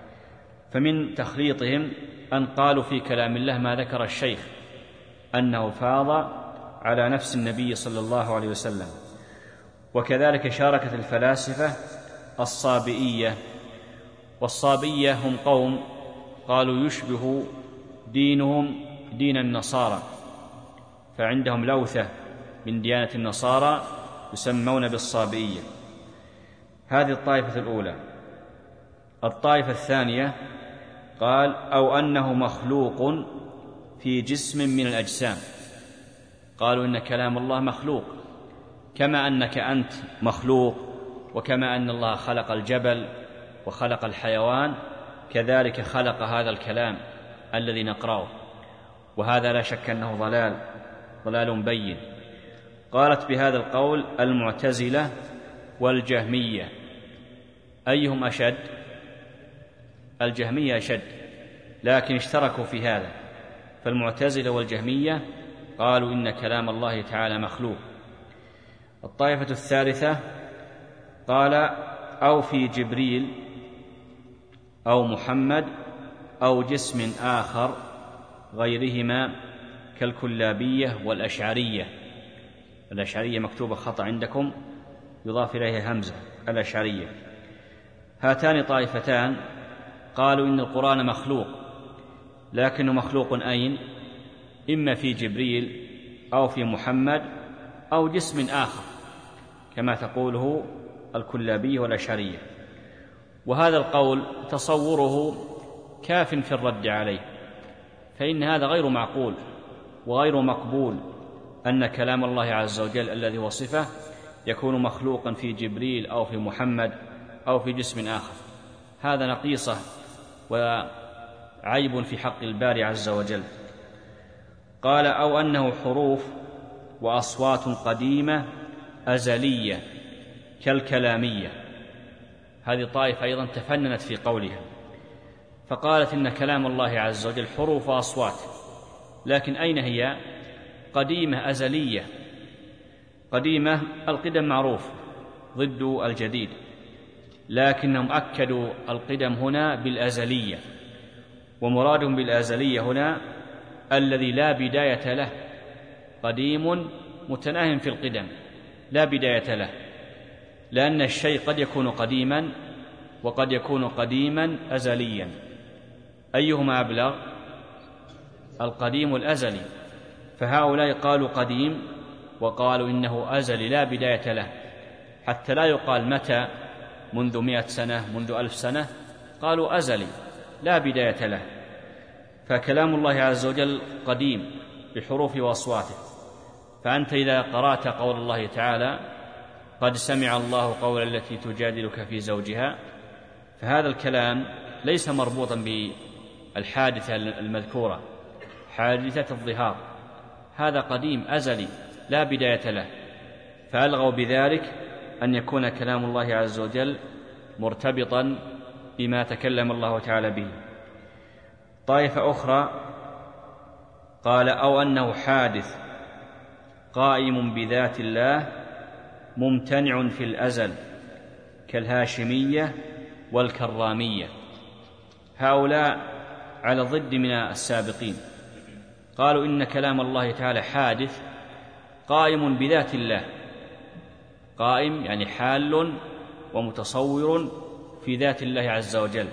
فمن تخليطهم أن قالوا في كلام الله ما ذكر الشيخ أنه فاض على نفس النبي صلى الله عليه وسلم. وكذلك شاركت الفلاسفة الصابئية، والصابئية هم قوم قالوا يشبه دينهم دين النصارى، فعندهم لوثة من ديانة النصارى يسمون بالصابئية. هذه الطائفة الأولى. الطائفة الثانية قال أو أنه مخلوق في جسم من الأجسام. قالوا إن كلام الله مخلوق، كما أنك أنت مخلوق، وكما أن الله خلق الجبل وخلق الحيوان، كذلك خلق هذا الكلام الذي نقرأه، وهذا لا شك أنه ضلال ضلال بين. قالت بهذا القول المعتزلة والجهمية. أيهم أشد؟ الجهمية أشد، لكن اشتركوا في هذا، فالمعتزلة والجهمية قالوا إن كلام الله تعالى مخلوق. الطائفة الثالثة قال أو في جبريل أو محمد أو جسم آخر غيرهما كالكلابية والأشعرية. الأشعرية مكتوبة خطأ عندكم، يضاف إليها همزة، الأشعرية. هاتان طائفتان قالوا إن القرآن مخلوق، لكنه مخلوق أين؟ إما في جبريل أو في محمد أو جسم آخر، كما تقوله الكلابية والأشعرية. وهذا القول تصوره كاف في الرد عليه، فإن هذا غير معقول وغير مقبول، أن كلام الله عز وجل الذي هو صفة يكون مخلوقا في جبريل أو في محمد أو في جسم آخر. هذا نقيصة وعيب في حق الباري عز وجل. قال أو أنه حروف وأصوات قديمة أزلية كالكلامية. هذه طائفة أيضا تفننت في قولها، فقالت إن كلام الله عز وجل حروف وأصوات، لكن أين هي؟ قديمة أزلية. قديمة القدم معروف ضد الجديد، لكنهم أكدوا القدم هنا بالأزلية، ومرادهم بالأزلية هنا الذي لا بداية له، قديم متناهٍ في القدم لا بداية له، لأن الشيء قد يكون قديما وقد يكون قديما أزليا. أيهما أبلغ؟ القديم الأزلي. فهؤلاء قالوا قديم وقالوا إنه أزلي لا بداية له، حتى لا يقال متى، منذ مئة سنة، منذ ألف سنة، قالوا أزلي لا بداية له. فكلام الله عز وجل قديم بحروف وأصواته. فأنت إذا قرأت قول الله تعالى قد سمع الله قول التي تجادلك في زوجها، فهذا الكلام ليس مربوطا بالحادثة المذكورة، حادثة الظهار، هذا قديم أزلي لا بداية له. فألغوا بذلك أن يكون كلام الله عز وجل مرتبطا بما تكلم الله تعالى به. طائفة أخرى قال أو أنه حادث قائم بذات الله ممتنع في الأزل كالهاشمية والكرامية. هؤلاء على ضد من السابقين، قالوا إن كلام الله تعالى حادث قائم بذات الله، قائم يعني حال ومتصور في ذات الله عز وجل،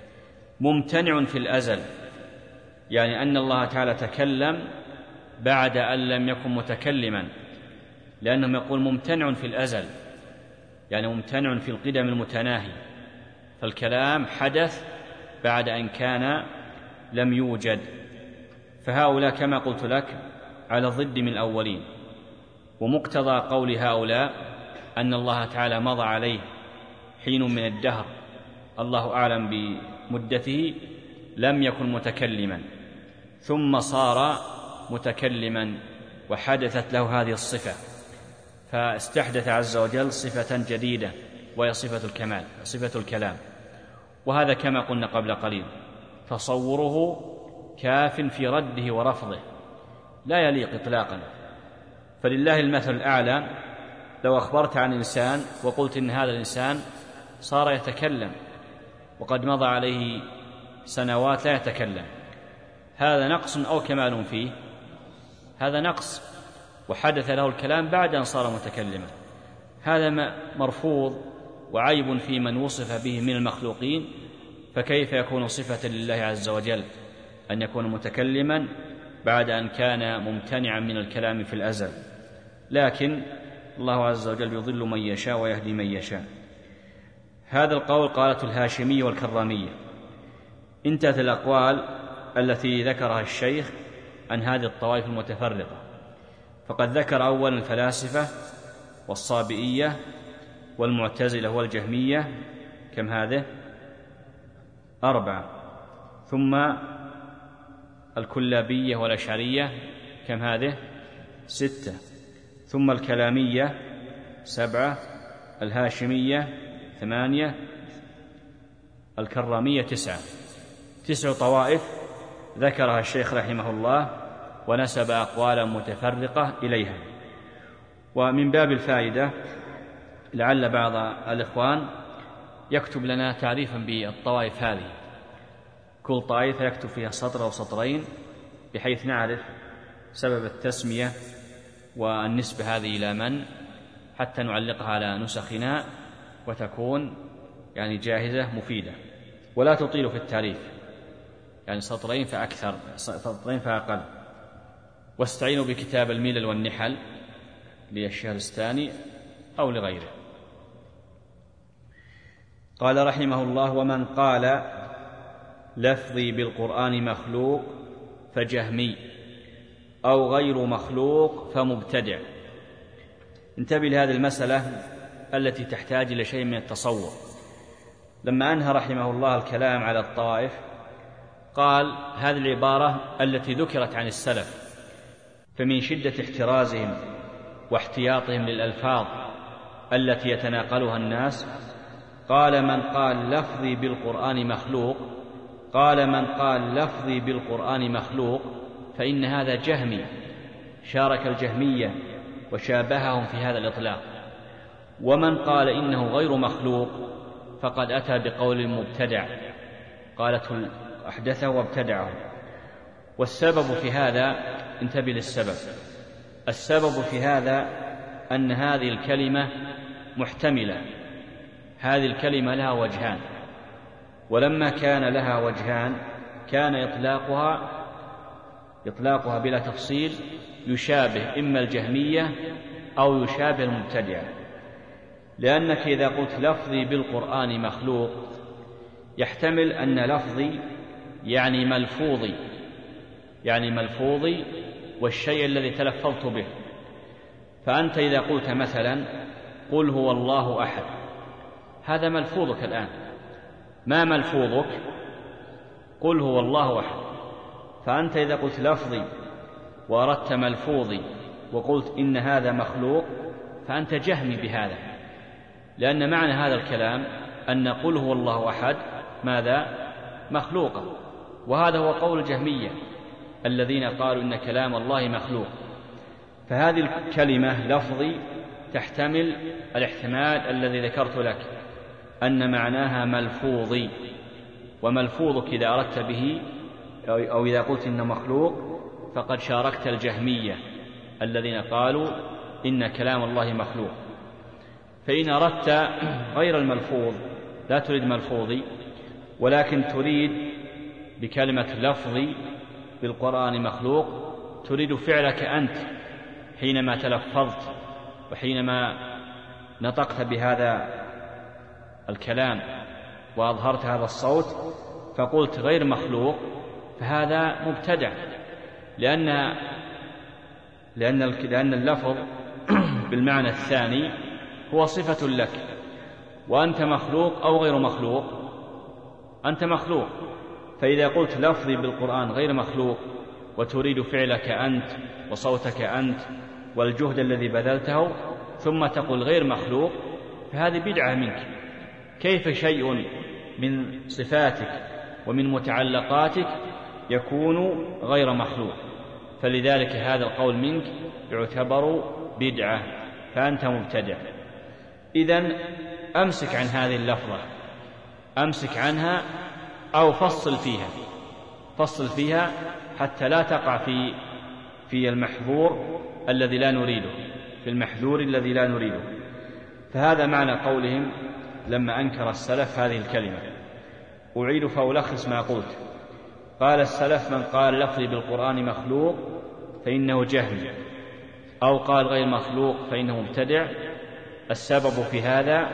ممتنع في الأزل يعني أن الله تعالى تكلم بعد أن لم يكن متكلما، لأنهم يقول ممتنع في الأزل يعني ممتنع في القدم المتناهي، فالكلام حدث بعد أن كان لم يوجد. فهؤلاء كما قلت لك على ضد من الأولين. ومقتضى قول هؤلاء أن الله تعالى مضى عليه حين من الدهر الله أعلم بمدته لم يكن متكلما، ثم صار متكلما وحدثت له هذه الصفة، فاستحدث عز وجل صفة جديدة وهي صفة الكمال، صفة الكلام. وهذا كما قلنا قبل قليل تصوره كاف في رده ورفضه، لا يليق إطلاقا. فلله المثل الأعلى، لو أخبرت عن إنسان وقلت إن هذا الإنسان صار يتكلم وقد مضى عليه سنوات لا يتكلم، هذا نقص أو كمال فيه؟ هذا نقص، وحدث له الكلام بعد أن صار متكلما، هذا مرفوض وعيب في من وصف به من المخلوقين. فكيف يكون صفة لله عز وجل أن يكون متكلما بعد أن كان ممتنعا من الكلام في الأزل؟ لكن الله عز وجل يضل من يشاء ويهدي من يشاء. هذا القول قالته الهاشمية والكرامية. انتهت الأقوال التي ذكرها الشيخ عن هذه الطوائف المتفرقة، فقد ذكر أولا الفلاسفة والصابئية والمعتزلة والجهمية، كم هذه؟ أربعة. ثم الكلابية والأشعرية، كم هذه؟ ستة. ثم الكلامية سبعة، الهاشمية ثمانية، الكرامية تسعة. تسع طوائف ذكرها الشيخ رحمه الله ونسب أقوالا متفرقة إليها. ومن باب الفائدة لعل بعض الإخوان يكتب لنا تعريفا بالطوائف هذه، كل طائفة يكتب فيها سطر أو سطرين بحيث نعرف سبب التسمية والنسبة هذه إلى من، حتى نعلقها على نسخنا وتكون يعني جاهزة مفيدة، ولا تطيل في التعريف، يعني سطرين فأكثر، سطرين فأقل. واستعينوا بكتاب الملل والنحل للشهرستاني أو لغيره. قال رحمه الله: ومن قال لفظي بالقرآن مخلوق فجهمي أو غير مخلوق فمبتدع. انتبه لهذه المسألة التي تحتاج إلى شيء من التصور. لما أنهى رحمه الله الكلام على الطائف قال هذه العبارة التي ذكرت عن السلف، فمن شدة احترازهم واحتياطهم للألفاظ التي يتناقلها الناس قال من قال لفظي بالقرآن مخلوق قال من قال لفظي بالقرآن مخلوق فإن هذا جهمي، شارك الجهمية وشابههم في هذا الإطلاق. ومن قال إنه غير مخلوق فقد أتى بقول مبتدع، قالته أحدثه وابتدعه. والسبب في هذا، انتبه للسبب، السبب في هذا أن هذه الكلمة محتملة، هذه الكلمة لها وجهان، ولما كان لها وجهان كان إطلاقها إطلاقها بلا تفصيل يشابه إما الجهمية أو يشابه المبتدعة، لأنك إذا قلت لفظي بالقرآن مخلوق يحتمل أن لفظي يعني ملفوظي، يعني ملفوظي والشيء الذي تلفظت به. فأنت إذا قلت مثلا قل هو الله أحد، هذا ملفوظك الآن. ما ملفوظك؟ قل هو الله أحد. فأنت إذا قلت لفظي وأردت ملفوظي وقلت إن هذا مخلوق فأنت جهمي بهذا، لأن معنى هذا الكلام أن قل هو الله أحد ماذا؟ مخلوقا، وهذا هو قول الجهمية الذين قالوا إن كلام الله مخلوق. فهذه الكلمة لفظي تحتمل الاحتمال الذي ذكرت لك أن معناها ملفوظي، وملفوظك إذا أردت به أو إذا قلت إن مخلوق فقد شاركت الجهمية الذين قالوا إن كلام الله مخلوق. فإن أردت غير الملفوظ لا تريد ملفوظي ولكن تريد بكلمة لفظي بالقرآن مخلوق، تريد فعلك أنت حينما تلفظت وحينما نطقت بهذا الكلام وأظهرت هذا الصوت فقلت غير مخلوق، فهذا مبتدع، لأن لأن لأن اللفظ بالمعنى الثاني هو صفة لك، وأنت مخلوق أو غير مخلوق؟ أنت مخلوق. فإذا قلت لفظي بالقرآن غير مخلوق وتريد فعلك أنت وصوتك أنت والجهد الذي بذلته ثم تقول غير مخلوق، فهذه بدعة منك. كيف شيء من صفاتك ومن متعلقاتك يكون غير مخلوق؟ فلذلك هذا القول منك يعتبر بدعة، فأنت مبتدع. إذن أمسك عن هذه اللفظة، أمسك عنها أو فصل فيها، فصل فيها حتى لا تقع في في المحظور الذي لا نريده، في المحذور الذي لا نريده. فهذا معنى قولهم لما أنكر السلف هذه الكلمة. أعيد فألخص ما قلت. قال السلف من قال لفظي بالقرآن مخلوق فإنه جهمي، أو قال غير مخلوق فإنه مبتدع. السبب في هذا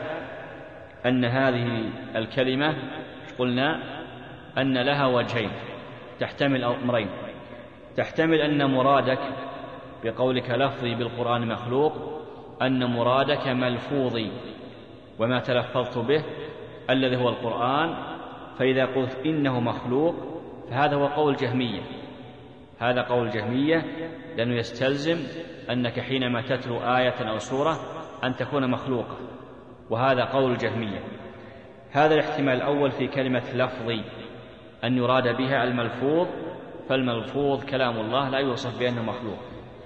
أن هذه الكلمة قلنا أن لها وجهين، تحتمل أمرين. تحتمل أن مرادك بقولك لفظي بالقرآن مخلوق أن مرادك ملفوظي وما تلفظت به الذي هو القرآن، فإذا قلت إنه مخلوق فهذا هو قول جهمية، هذا قول جهمية، لأنه يستلزم أنك حينما تتلو آية أو سورة أن تكون مخلوقة، وهذا قول الجهمية. هذا الاحتمال الأول في كلمة لفظي أن يراد بها الملفوظ، فالملفوظ كلام الله لا يوصف بأنه مخلوق.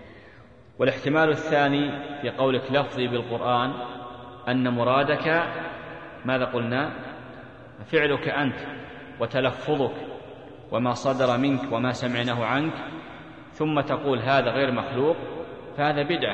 والاحتمال الثاني في قولك لفظي بالقرآن أن مرادك ماذا قلنا؟ فعلك أنت وتلفظك وما صدر منك وما سمعناه عنك، ثم تقول هذا غير مخلوق، فهذا بدعة.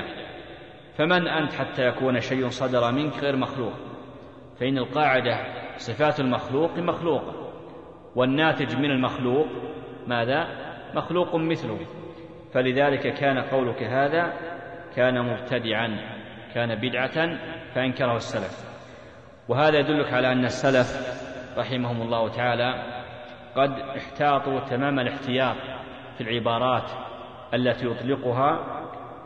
فمن أنت حتى يكون شيء صدر منك غير مخلوق؟ فإن القاعدة صفات المخلوق مخلوقة، والناتج من المخلوق ماذا؟ مخلوق مثله. فلذلك كان قولك هذا كان مبتدعا، كان بدعة، فأنكره السلف. وهذا يدلك على أن السلف رحمهم الله تعالى قد احتاطوا تمام الاحتياط في العبارات التي يطلقها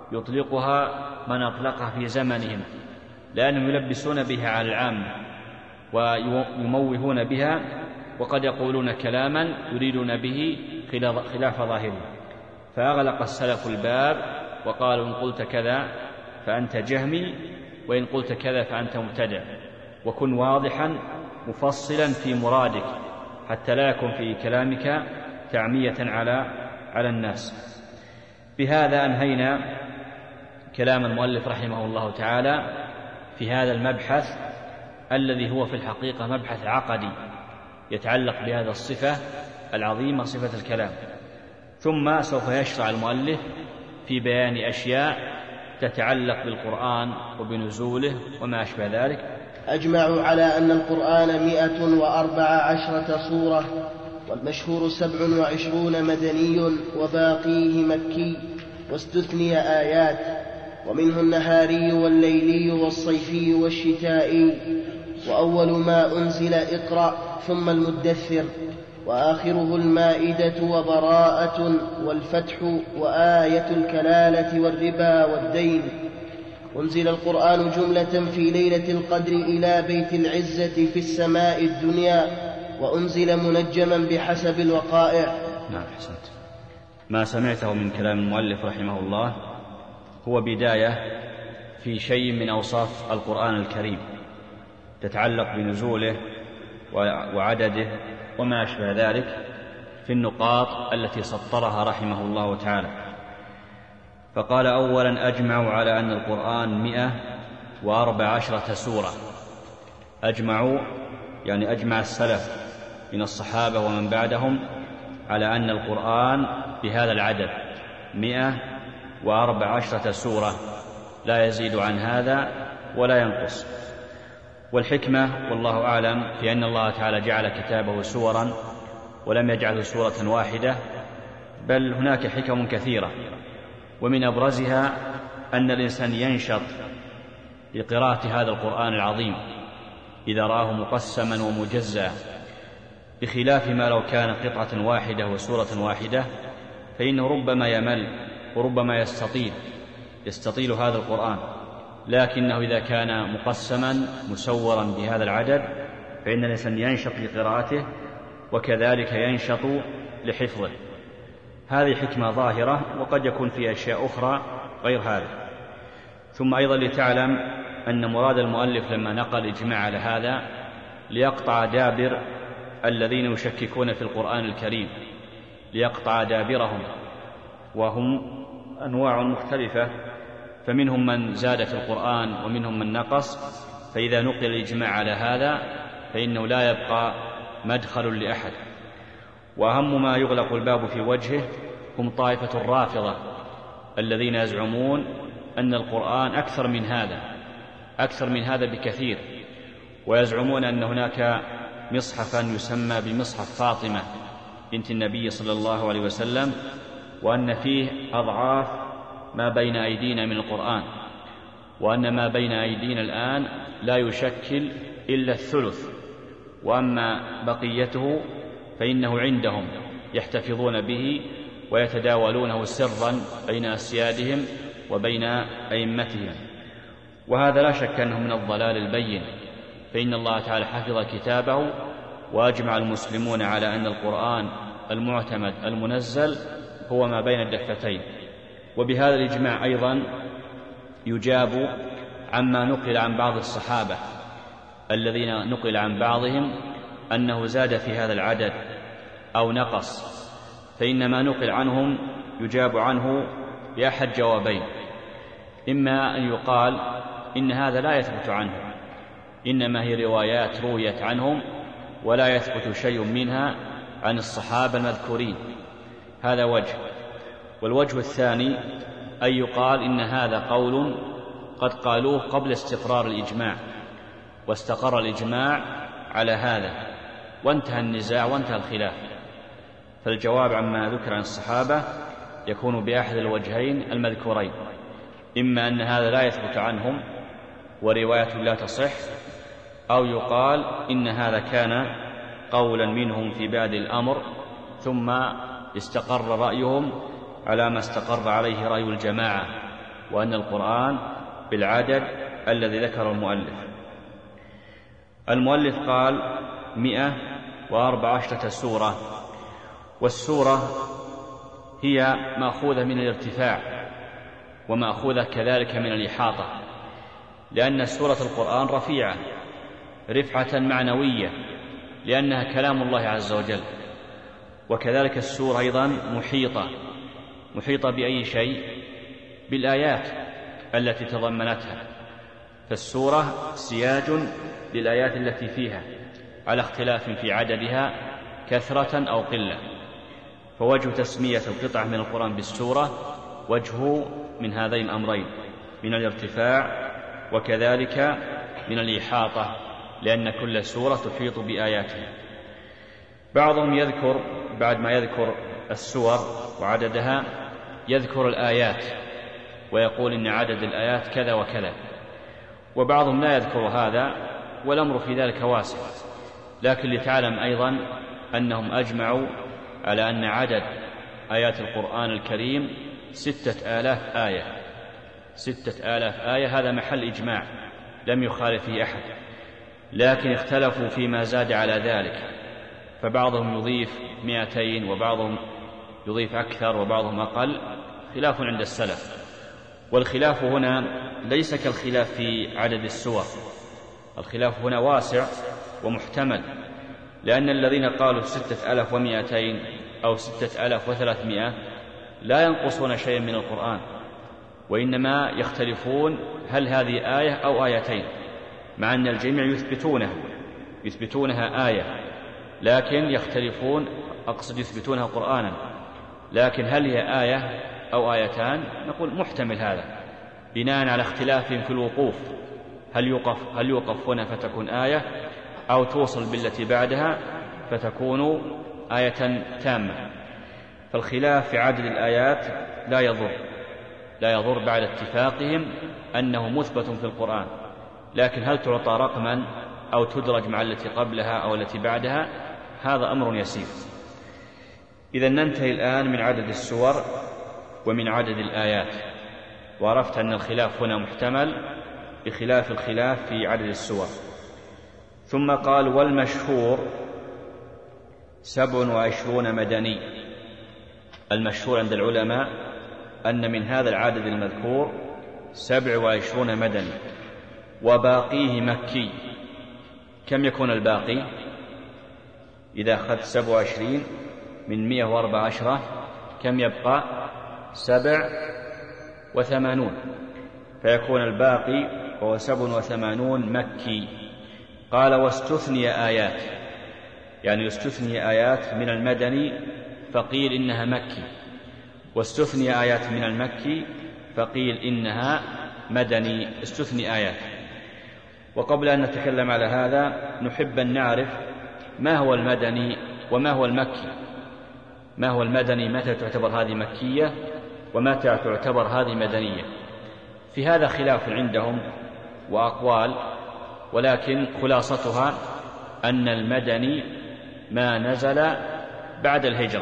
يطلقها من أطلقها في زمنهم، لأنهم يلبسون بها على العامة ويموهون بها، وقد يقولون كلاما يريدون به خلاف ظاهره. فأغلق السلف الباب وقالوا إن قلت كذا فأنت جهمي، وإن قلت كذا فأنت مبتدع، وكن واضحا مفصلا في مرادك حتى لا يكون في كلامك تعمية على على الناس. بهذا أنهينا كلام المؤلف رحمه الله تعالى في هذا المبحث الذي هو في الحقيقة مبحث عقدي يتعلق بهذا الصفة العظيمة، صفة الكلام. ثم سوف يشرع المؤلف في بيان أشياء تتعلق بالقرآن وبنزوله وما أشبه ذلك، أجمعوا على أن القرآن مئة وأربع عشرة سورة، والمشهور سبع وعشرون مدني وباقيه مكي، واستثني آيات، ومنه النهاري والليلي والصيفي والشتائي. وأول ما أنزل اقرأ ثم المدثر، وآخره المائدة وبراءة والفتح وآية الكلالة والربا والدين. أنزل القرآن جملة في ليلة القدر إلى بيت العزة في السماء الدنيا، وأنزل منجما بحسب الوقائع. نعم، حسنت. ما سمعته من كلام المؤلف رحمه الله هو بداية في شيء من أوصاف القرآن الكريم تتعلق بنزوله وعدده وما أشبه ذلك في النقاط التي سطرها رحمه الله تعالى. فقال: أولا أجمعوا على أن القرآن مئة وأربع عشرة سورة. أجمعوا يعني أجمع السلف من الصحابة ومن بعدهم على أن القرآن بهذا العدد مئة وأربع عشرة سورة، لا يزيد عن هذا ولا ينقص. والحكمة والله أعلم في أن الله تعالى جعل كتابه سورا ولم يجعله سورة واحدة، بل هناك حكم كثيرة، ومن أبرزها أن الإنسان ينشط لقراءة هذا القرآن العظيم إذا رآه مقسما ومجزا، بخلاف ما لو كان قطعة واحدة وسورة واحدة، فإنه ربما يمل وربما يستطيل يستطيل هذا القرآن. لكنه إذا كان مقسما مسورا بهذا العدد فإن الإنسان ينشط لقراءته وكذلك ينشط لحفظه. هذه حكمة ظاهرة، وقد يكون في أشياء أخرى غير هذا. ثم أيضا لتعلم أن مراد المؤلف لما نقل إجماع على هذا ليقطع دابر الذين يشككون في القرآن الكريم، ليقطع دابرهم، وهم أنواع مختلفة، فمنهم من زاد في القرآن ومنهم من نقص. فإذا نقل الإجماع على هذا فإنه لا يبقى مدخل لأحد. وأهم ما يغلق الباب في وجهه هم طائفة الرافضة الذين يزعمون أن القرآن أكثر من هذا أكثر من هذا بكثير، ويزعمون أن هناك مصحفا يسمى بمصحف فاطمة بنت النبي صلى الله عليه وسلم، وأن فيه أضعاف ما بين أيدينا من القرآن، وأن ما بين أيدينا الآن لا يشكل إلا الثلث، وأما بقيته فإنه عندهم يحتفظون به ويتداولونه سرا بين أسيادهم وبين أئمتهم. وهذا لا شك أنه من الضلال البين، فإن الله تعالى حفظ كتابه وأجمع المسلمون على أن القرآن المعتمد المنزل هو ما بين الدفتين. وبهذا الإجماع أيضا يجاب عما نقل عن بعض الصحابة الذين نقل عن بعضهم أنه زاد في هذا العدد أو نقص، فإن ما نقل عنهم يجاب عنه بأحد جوابين: إما أن يقال إن هذا لا يثبت عنه، إنما هي روايات رويت عنهم ولا يثبت شيء منها عن الصحابة المذكورين، هذا وجه. والوجه الثاني أن يقال إن هذا قول قد قالوه قبل استقرار الإجماع، واستقر الإجماع على هذا وانتهى النزاع وانتهى الخلاف. فالجواب عما ذكر عن الصحابة يكون بأحد الوجهين المذكورين: إما أن هذا لا يثبت عنهم ورواية لا تصح، أو يقال إن هذا كان قولا منهم في بادئ الأمر ثم استقر رأيهم على ما استقر عليه رأي الجماعة، وأن القرآن بالعدد الذي ذكر المؤلف. المؤلف قال مئة وأربع عشرة سورة، والسورة هي مأخوذة من الارتفاع ومأخوذة كذلك من الإحاطة، لأن سورة القرآن رفيعة رفعة معنوية لأنها كلام الله عز وجل، وكذلك السورة أيضا محيطة محيطة بأي شيء؟ بالآيات التي تضمنتها، فالسورة سياج للآيات التي فيها على اختلاف في عددها كثرة أو قلة. فوجه تسمية القطعة من القرآن بالسورة وجهه من هذين الأمرين، من الارتفاع وكذلك من الإحاطة، لأن كل سورة تحيط بآياتها. بعضهم يذكر بعد ما يذكر السور وعددها يذكر الآيات ويقول إن عدد الآيات كذا وكذا، وبعضهم لا يذكر هذا، والأمر في ذلك واسع. لكن لتعلم أيضا أنهم أجمعوا على أن عدد آيات القرآن الكريم ستة آلاف آية. ستة آلاف آية هذا محل إجماع لم يخالف فيه أحد، لكن اختلفوا فيما زاد على ذلك، فبعضهم يضيف مئتين وبعضهم يضيف أكثر وبعضهم أقل، خلاف عند السلف. والخلاف هنا ليس كالخلاف في عدد السور، الخلاف هنا واسع ومحتمل، لأن الذين قالوا ستة ألاف ومئتين أو ستة ألاف وثلاثمائة لا ينقصون شيئا من القرآن، وإنما يختلفون هل هذه آية أو آيتين، مع أن الجميع يثبتونه يثبتونها آية، لكن يختلفون، أقصد يثبتونها قرآنا، لكن هل هي آية أو آيتان؟ نقول محتمل هذا بناء على اختلافهم في الوقوف، هل يوقف هل يوقف هنا فتكون آية، أو توصل بالتي بعدها فتكون آية تامة. فالخلاف في عدد الآيات لا يضر لا يضر بعد اتفاقهم أنه مثبت في القرآن، لكن هل تعطى رقما أو تدرج مع التي قبلها أو التي بعدها، هذا أمر يسير. إذا ننتهي الآن من عدد السور ومن عدد الآيات، وعرفت أن الخلاف هنا محتمل بخلاف الخلاف في عدد السور. ثم قال: والمشهور سبع وعشرون مدني. المشهور عند العلماء أن من هذا العدد المذكور سبع وعشرون مدني، وباقيه مكي. كم يكون الباقي؟ إذا أخذت سبع وعشرين من مئة وأربع عشرة كم يبقى؟ سبع وثمانون، فيكون الباقي وهو سبع وثمانون مكي. قال: واستثني آيات، يعني يستثني آيات من المدني فقيل إنها مكي، واستثني آيات من المكي فقيل إنها مدني. استثني آيات. وقبل أن نتكلم على هذا نحب أن نعرف ما هو المدني وما هو المكي. ما هو المدني؟ متى تعتبر هذه مكية ومتى تعتبر هذه مدنية؟ في هذا خلاف عندهم وأقوال، ولكن خلاصتها أن المدني ما نزل بعد الهجرة،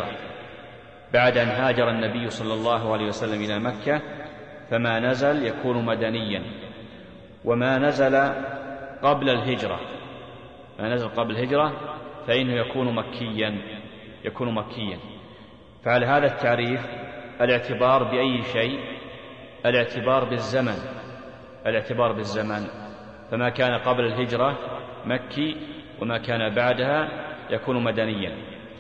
بعد أن هاجر النبي صلى الله عليه وسلم إلى مكة، فما نزل يكون مدنيا. وما نزل قبل الهجرة ما نزل قبل الهجرة فإنه يكون مكيا يكون مكيا. فعلى هذا التعريف الاعتبار بأي شيء؟ الاعتبار بالزمن الاعتبار بالزمن فما كان قبل الهجرة مكي، وما كان بعدها يكون مدنيا.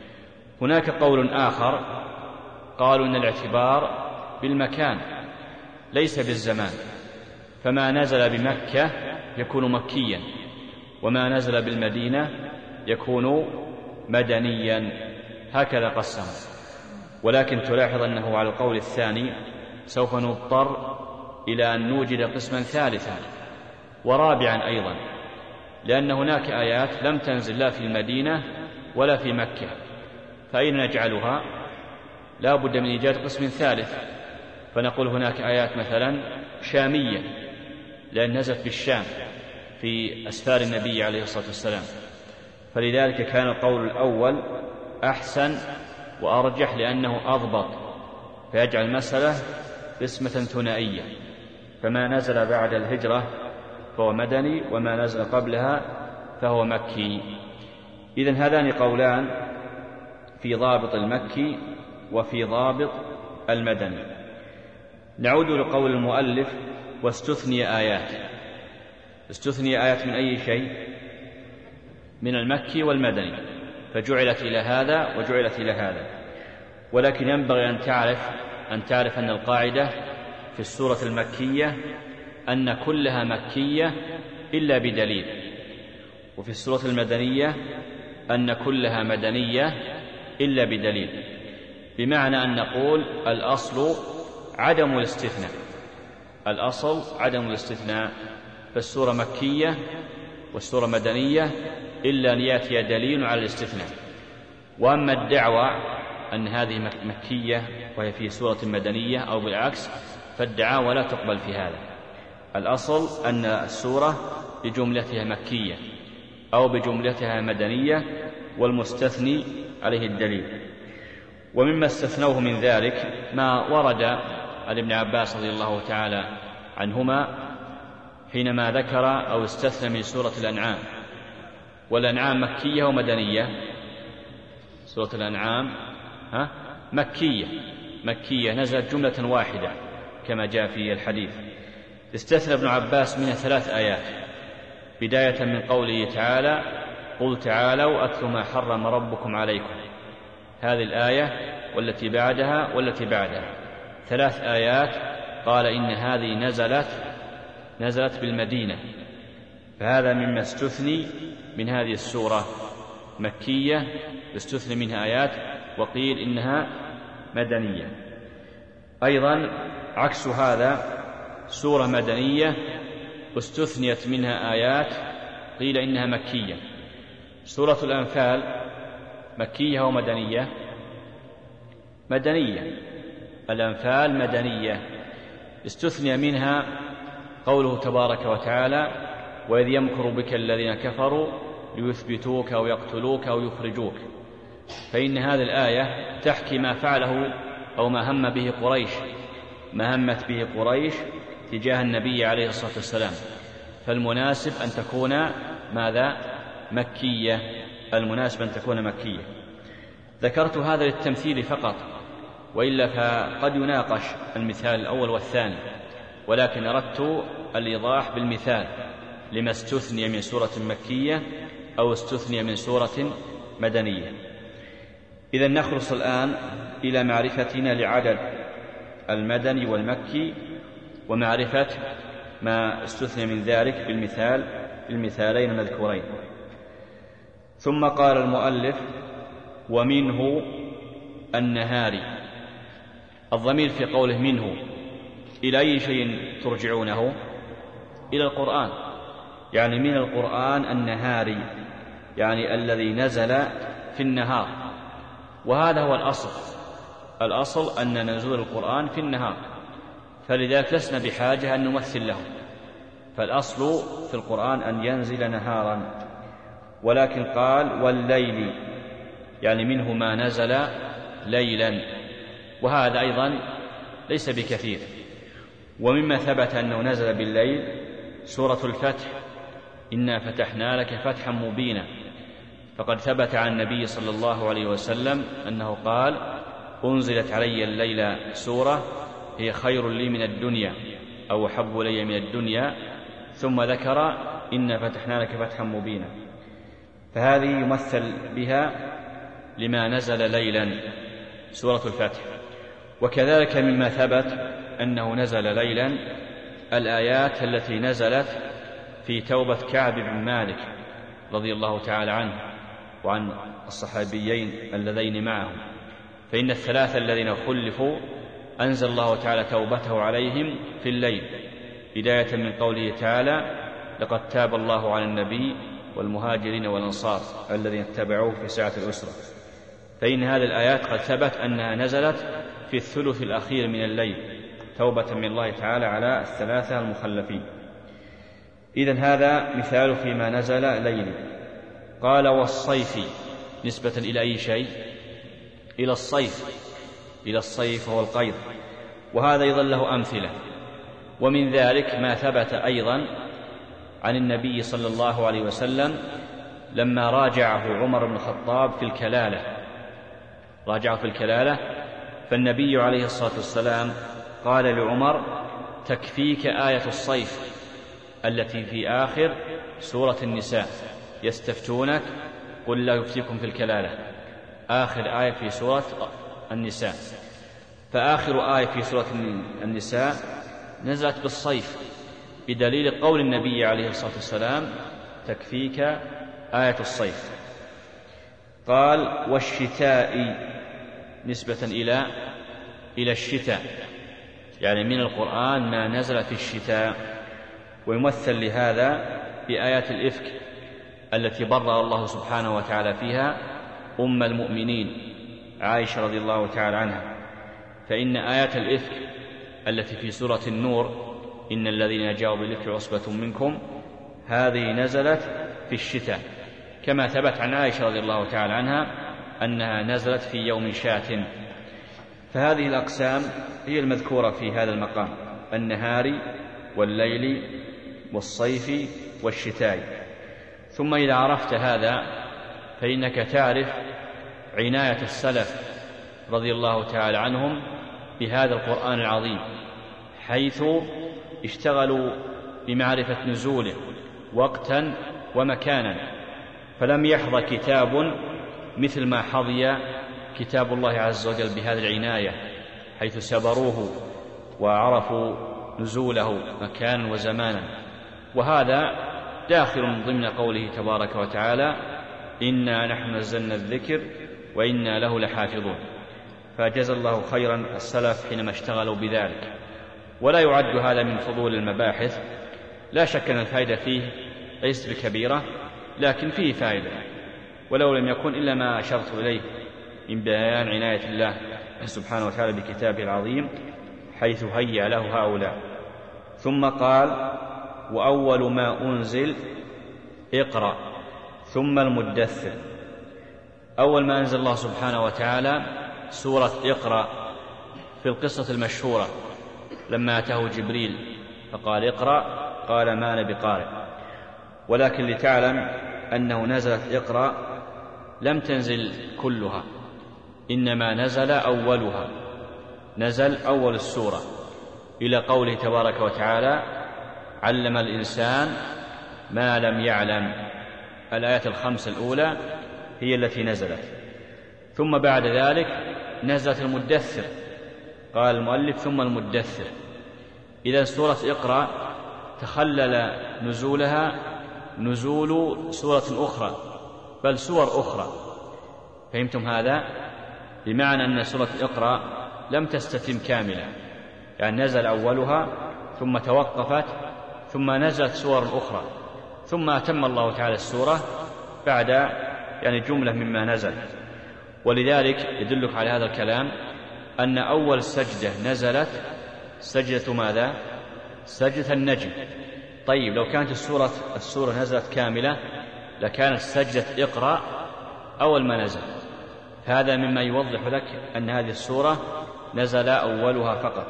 هناك قول آخر قالوا إن الاعتبار بالمكان ليس بالزمان، فما نزل بمكة يكون مكيا، وما نزل بالمدينة يكون مدنيا. هكذا قسم. ولكن تلاحظ أنه على القول الثاني سوف نضطر إلى أن نوجد قسما ثالثا ورابعا أيضا، لأن هناك آيات لم تنزل لا في المدينة ولا في مكة، فأين نجعلها؟ لا بد من إيجاد قسم ثالث. فنقول هناك آيات مثلا شامية لأن نزلت بالشام في أسفار النبي عليه الصلاة والسلام، فلذلك كان القول الأول أحسن وأرجح لأنه أضبط، فيجعل المسألة قسمة ثنائية، فما نزل بعد الهجرة فهو مدني، وما نزل قبلها فهو مكي. إذن هذان قولان في ضابط المكي وفي ضابط المدني. نعود لقول المؤلف: واستثني آيات. استثني آيات من أي شيء؟ من المكي والمدني، فجعلت إلى هذا وجعلت إلى هذا. ولكن ينبغي أن تعرف أن تعرف أن القاعدة في السورة المكية أن كلها مكية إلا بدليل، وفي السورة المدنية أن كلها مدنية إلا بدليل، بمعنى أن نقول الأصل عدم الاستثناء الأصل عدم الاستثناء فالسورة مكية والسورة مدنية إلا أن يأتي دليل على الاستثناء. وأما الدعوة أن هذه مكية وهي في سورة مدنية أو بالعكس فالدعاوى لا تقبل في هذا. الأصل أن السورة بجملتها مكية أو بجملتها مدنية، والمستثني عليه الدليل. ومما استثنوه من ذلك ما ورد عن ابن عباس رضي الله تعالى عنهما حينما ذكر أو استثنى من سورة الأنعام، والأنعام مكية ومدنية. سورة الأنعام ها مكية مكية نزلت جملة واحدة كما جاء في الحديث. استثنى ابن عباس منها ثلاث آيات، بداية من قوله تعالى: قل تعالوا أتل ما حرم ربكم عليكم، هذه الآية والتي بعدها والتي بعدها، ثلاث آيات قال إن هذه نزلت نزلت بالمدينة، فهذا مما استثني من هذه السورة، مكية استثني منها آيات، وقيل إنها مدنية. أيضا عكس هذا سورة مدنية استثنيت منها آيات قيل إنها مكية. سورة الأنفال مكية ومدنية؟ مدنية. الأنفال مدنية، استثني منها قوله تبارك وتعالى: وإذ يمكر بك الذين كفروا ليثبتوك أو يقتلوك أو يخرجوك. فإن هذه الآية تحكي ما فعله أو ما هم به قريش، ما همت به قريش تجاه النبي عليه الصلاة والسلام، فالمناسب أن تكون ماذا؟ مكية. المناسب أن تكون مكية. ذكرت هذا للتمثيل فقط، وإلا فقد يناقش المثال الأول والثاني، ولكن أردت الإيضاح بالمثال لما استثني من سورة مكية أو استثني من سورة مدنية. إذن نخلص الآن إلى معرفتنا لعدد المدني والمكي ومعرفة ما استثني من ذلك بالمثال بالمثالين المذكورين. ثم قال المؤلف: ومنه النهار. الضمير في قوله منه إلى أي شيء ترجعونه؟ إلى القرآن، يعني من القرآن النهاري، يعني الذي نزل في النهار. وهذا هو الأصل، الأصل أن نزول القرآن في النهار، فلذلك لسنا بحاجة أن نمثل له، فالأصل في القرآن أن ينزل نهارا. ولكن قال والليل، يعني منه ما نزل ليلا، وهذا أيضا ليس بكثير. ومما ثبت أنه نزل بالليل سورة الفتح: إنا فتحنا لك فتحا مبينا، فقد ثبت عن النبي صلى الله عليه وسلم أنه قال: أنزلت علي الليلة سورة هي خير لي من الدنيا أو أحب لي من الدنيا، ثم ذكر إنا فتحنا لك فتحا مبينا، فهذه يمثل بها لما نزل ليلا سورة الفتح. وكذلك مما ثبت أنه نزل ليلا الآيات التي نزلت في توبة كعب بن مالك رضي الله تعالى عنه وعن الصحابيين اللذين معه، فإن الثلاثة الذين خلفوا أنزل الله تعالى توبته عليهم في الليل، بداية من قوله تعالى: لقد تاب الله على النبي والمهاجرين والأنصار الذين اتبعوه في ساعة الأسرة. فإن هذه الآيات قد ثبت أنها نزلت في الثلث الأخير من الليل، توبة من الله تعالى على الثلاثة المخلفين. إذن هذا مثال فيما نزل ليل. قال والصيف، نسبة إلى أي شيء؟ إلى الصيف، إلى الصيف وهو القيض، وهذا أيضا له أمثلة. ومن ذلك ما ثبت أيضا عن النبي صلى الله عليه وسلم لما راجعه عمر بن الخطاب في الكلالة، راجعه في الكلالة، فالنبي عليه الصلاة والسلام قال لعمر: تكفيك آية الصيف التي في آخر سورة النساء: يستفتونك قل لا يفتيكم في الكلالة، آخر آية في سورة النساء. فآخر آية في سورة النساء نزلت بالصيف بدليل قول النبي عليه الصلاة والسلام: تكفيك آية الصيف. قال والشتاء، نسبة إلى إلى الشتاء، يعني من القرآن ما نزل في الشتاء. ويمثل لهذا بآيات الإفك التي برأ الله سبحانه وتعالى فيها أم المؤمنين عائشة رضي الله تعالى عنها. فإن آيات الإفك التي في سورة النور إن الذين جاءوا بالإفك عصبة منكم هذه نزلت في الشتاء، كما ثبت عن عائشة رضي الله تعالى عنها أنها نزلت في يوم شات. فهذه الأقسام هي المذكورة في هذا المقام: النهار والليل والصيف والشتاء. ثم إذا عرفت هذا فإنك تعرف عناية السلف رضي الله تعالى عنهم بهذا القرآن العظيم، حيث اشتغلوا بمعرفة نزوله وقتا ومكانا، فلم يحظى كتاب مثل ما حظي كتاب الله عز وجل بهذه العناية، حيث سبروه وعرفوا نزوله مكانا وزمانا. وهذا داخل ضمن قوله تبارك وتعالى: إنا نحن نزلنا الذكر وإنا له لحافظون. فجزى الله خيرا السلف حينما اشتغلوا بذلك. ولا يعد هذا من فضول المباحث، لا شك أن الفائدة فيه ليست بكبيرة، لكن فيه فائدة، ولو لم يكن إلا ما أشرت إليه من بيان عناية الله سبحانه وتعالى بكتابه العظيم حيث هيأ له هؤلاء. ثم قال: وأول ما أنزل اقرأ ثم المدثر. أول ما أنزل الله سبحانه وتعالى سورة اقرأ في القصة المشهورة لما أتاه جبريل فقال اقرأ، قال ما أنا بقارئ. ولكن لتعلم أنه نزلت اقرأ لم تنزل كلها، إنما نزل أولها، نزل أول السورة إلى قوله تبارك وتعالى: علم الإنسان ما لم يعلم. الآيات الخمس الأولى هي التي نزلت. ثم بعد ذلك نزلت المدثر، قال المؤلف: ثم المدثر. إذا سورة اقرأ تخلل نزولها نزول سورة أخرى، بل سور أخرى. فهمتم هذا؟ بمعنى أن سورة اقرأ لم تستتم كاملة، يعني نزل أولها ثم توقفت ثم نزلت سور أخرى، ثم أتم الله تعالى السورة بعد يعني جملة مما نزل. ولذلك يدلك على هذا الكلام أن أول سجدة نزلت سجدة ماذا؟ سجدة النجم. طيب لو كانت السورة, السورة نزلت كاملة لكانت سجدة اقرأ أول ما نزل. هذا مما يوضح لك أن هذه السورة نزل أولها فقط.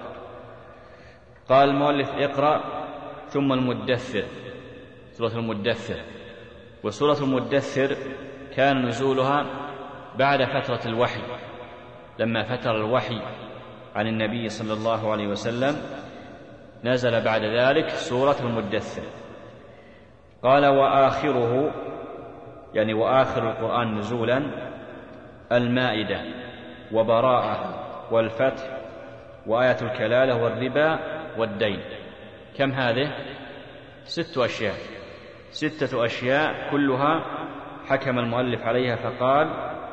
قال المؤلف: اقرأ ثم المدثر، سورة المدثر. وسورة المدثر كان نزولها بعد فترة الوحي، لما فتر الوحي عن النبي صلى الله عليه وسلم نزل بعد ذلك سورة المدثر. قال: وآخره، يعني وآخر القرآن نزولا، المائدة وبراءة والفتح وآية الكلالة والربا والدين. كم هذه؟ ست أشياء، ستة أشياء كلها حكم المؤلف عليها فقال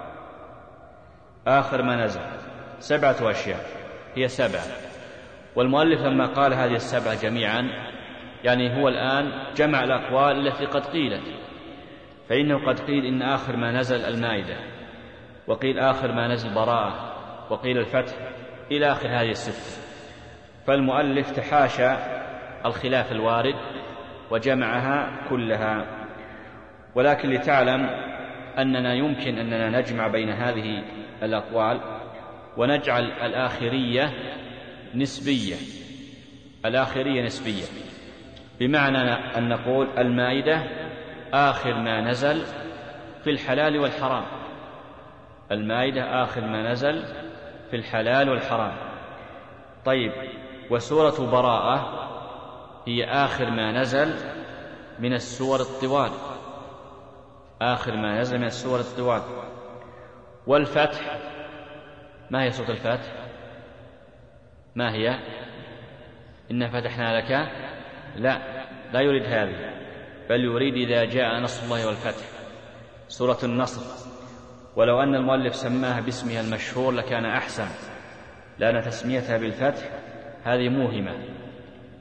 آخر ما نزل. سبعة أشياء، هي سبعة. والمؤلف لما قال هذه السبعة جميعا يعني هو الآن جمع الأقوال التي قد قيلت، فإنه قد قيل إن آخر ما نزل المائدة، وقيل آخر ما نزل براءة، وقيل الفتح، إلى آخر هذه الستة. فالمؤلف تحاشى الخلاف الوارد وجمعها كلها. ولكن لتعلم أننا يمكن أننا نجمع بين هذه الأقوال ونجعل الآخرية نسبية، الآخرية نسبية، بمعنى أن نقول المائدة آخر ما نزل في الحلال والحرام، المائدة آخر ما نزل في الحلال والحرام. طيب، وسورة براءة هي آخر ما نزل من السور الطوال، آخر ما نزل من السور الطوال. والفتح، ما هي سورة الفتح؟ ما هي؟ إنا فتحنا لك، لا لا يريد هذه، بل يريد إذا جاء نصر الله والفتح، سورة النصر. ولو أن المؤلف سماها باسمها المشهور لكان أحسن، لأن تسميتها بالفتح هذه موهمة،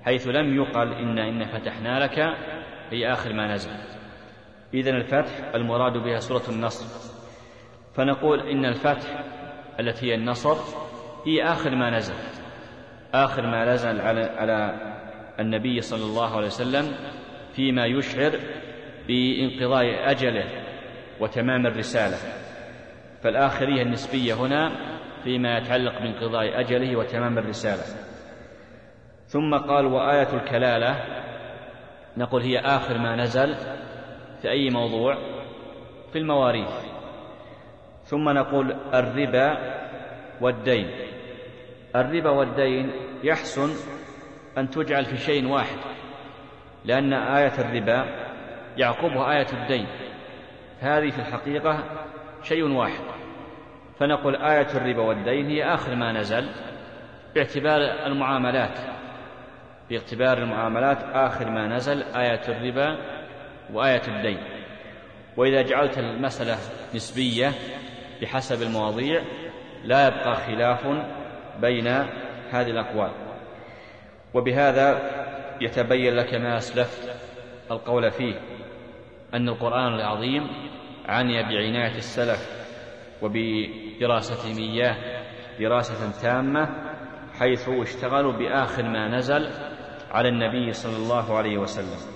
حيث لم يقل إن إن فتحنا لك هي آخر ما نزل. إذن الفتح المراد بها سورة النصر، فنقول إن الفتح التي هي النصر هي آخر ما نزل، آخر ما نزل على, على النبي صلى الله عليه وسلم فيما يشعر بانقضاء أجله وتمام الرسالة. فالآخرية النسبية هنا فيما يتعلق بانقضاء أجله وتمام الرسالة. ثم قال وآية الكلالة، نقول هي آخر ما نزل في أي موضوع؟ في المواريث. ثم نقول الربا والدين. الربا والدين يحسن أن تجعل في شيء واحد، لأن آية الربا يعقبها آية الدين، هذه في الحقيقة شيء واحد. فنقول آية الربا والدين هي آخر ما نزل باعتبار المعاملات، باعتبار المعاملات آخر ما نزل آية الربا وآية الدين. وإذا جعلت المسألة نسبية بحسب المواضيع لا يبقى خلاف بين هذه الأقوال. وبهذا يتبين لك ما أسلفت القول فيه، أن القرآن العظيم عني بعناية السلف وبدراسة إياه دراسة تامة، حيث اشتغلوا بآخر ما نزل على النبي صلى الله عليه وسلم.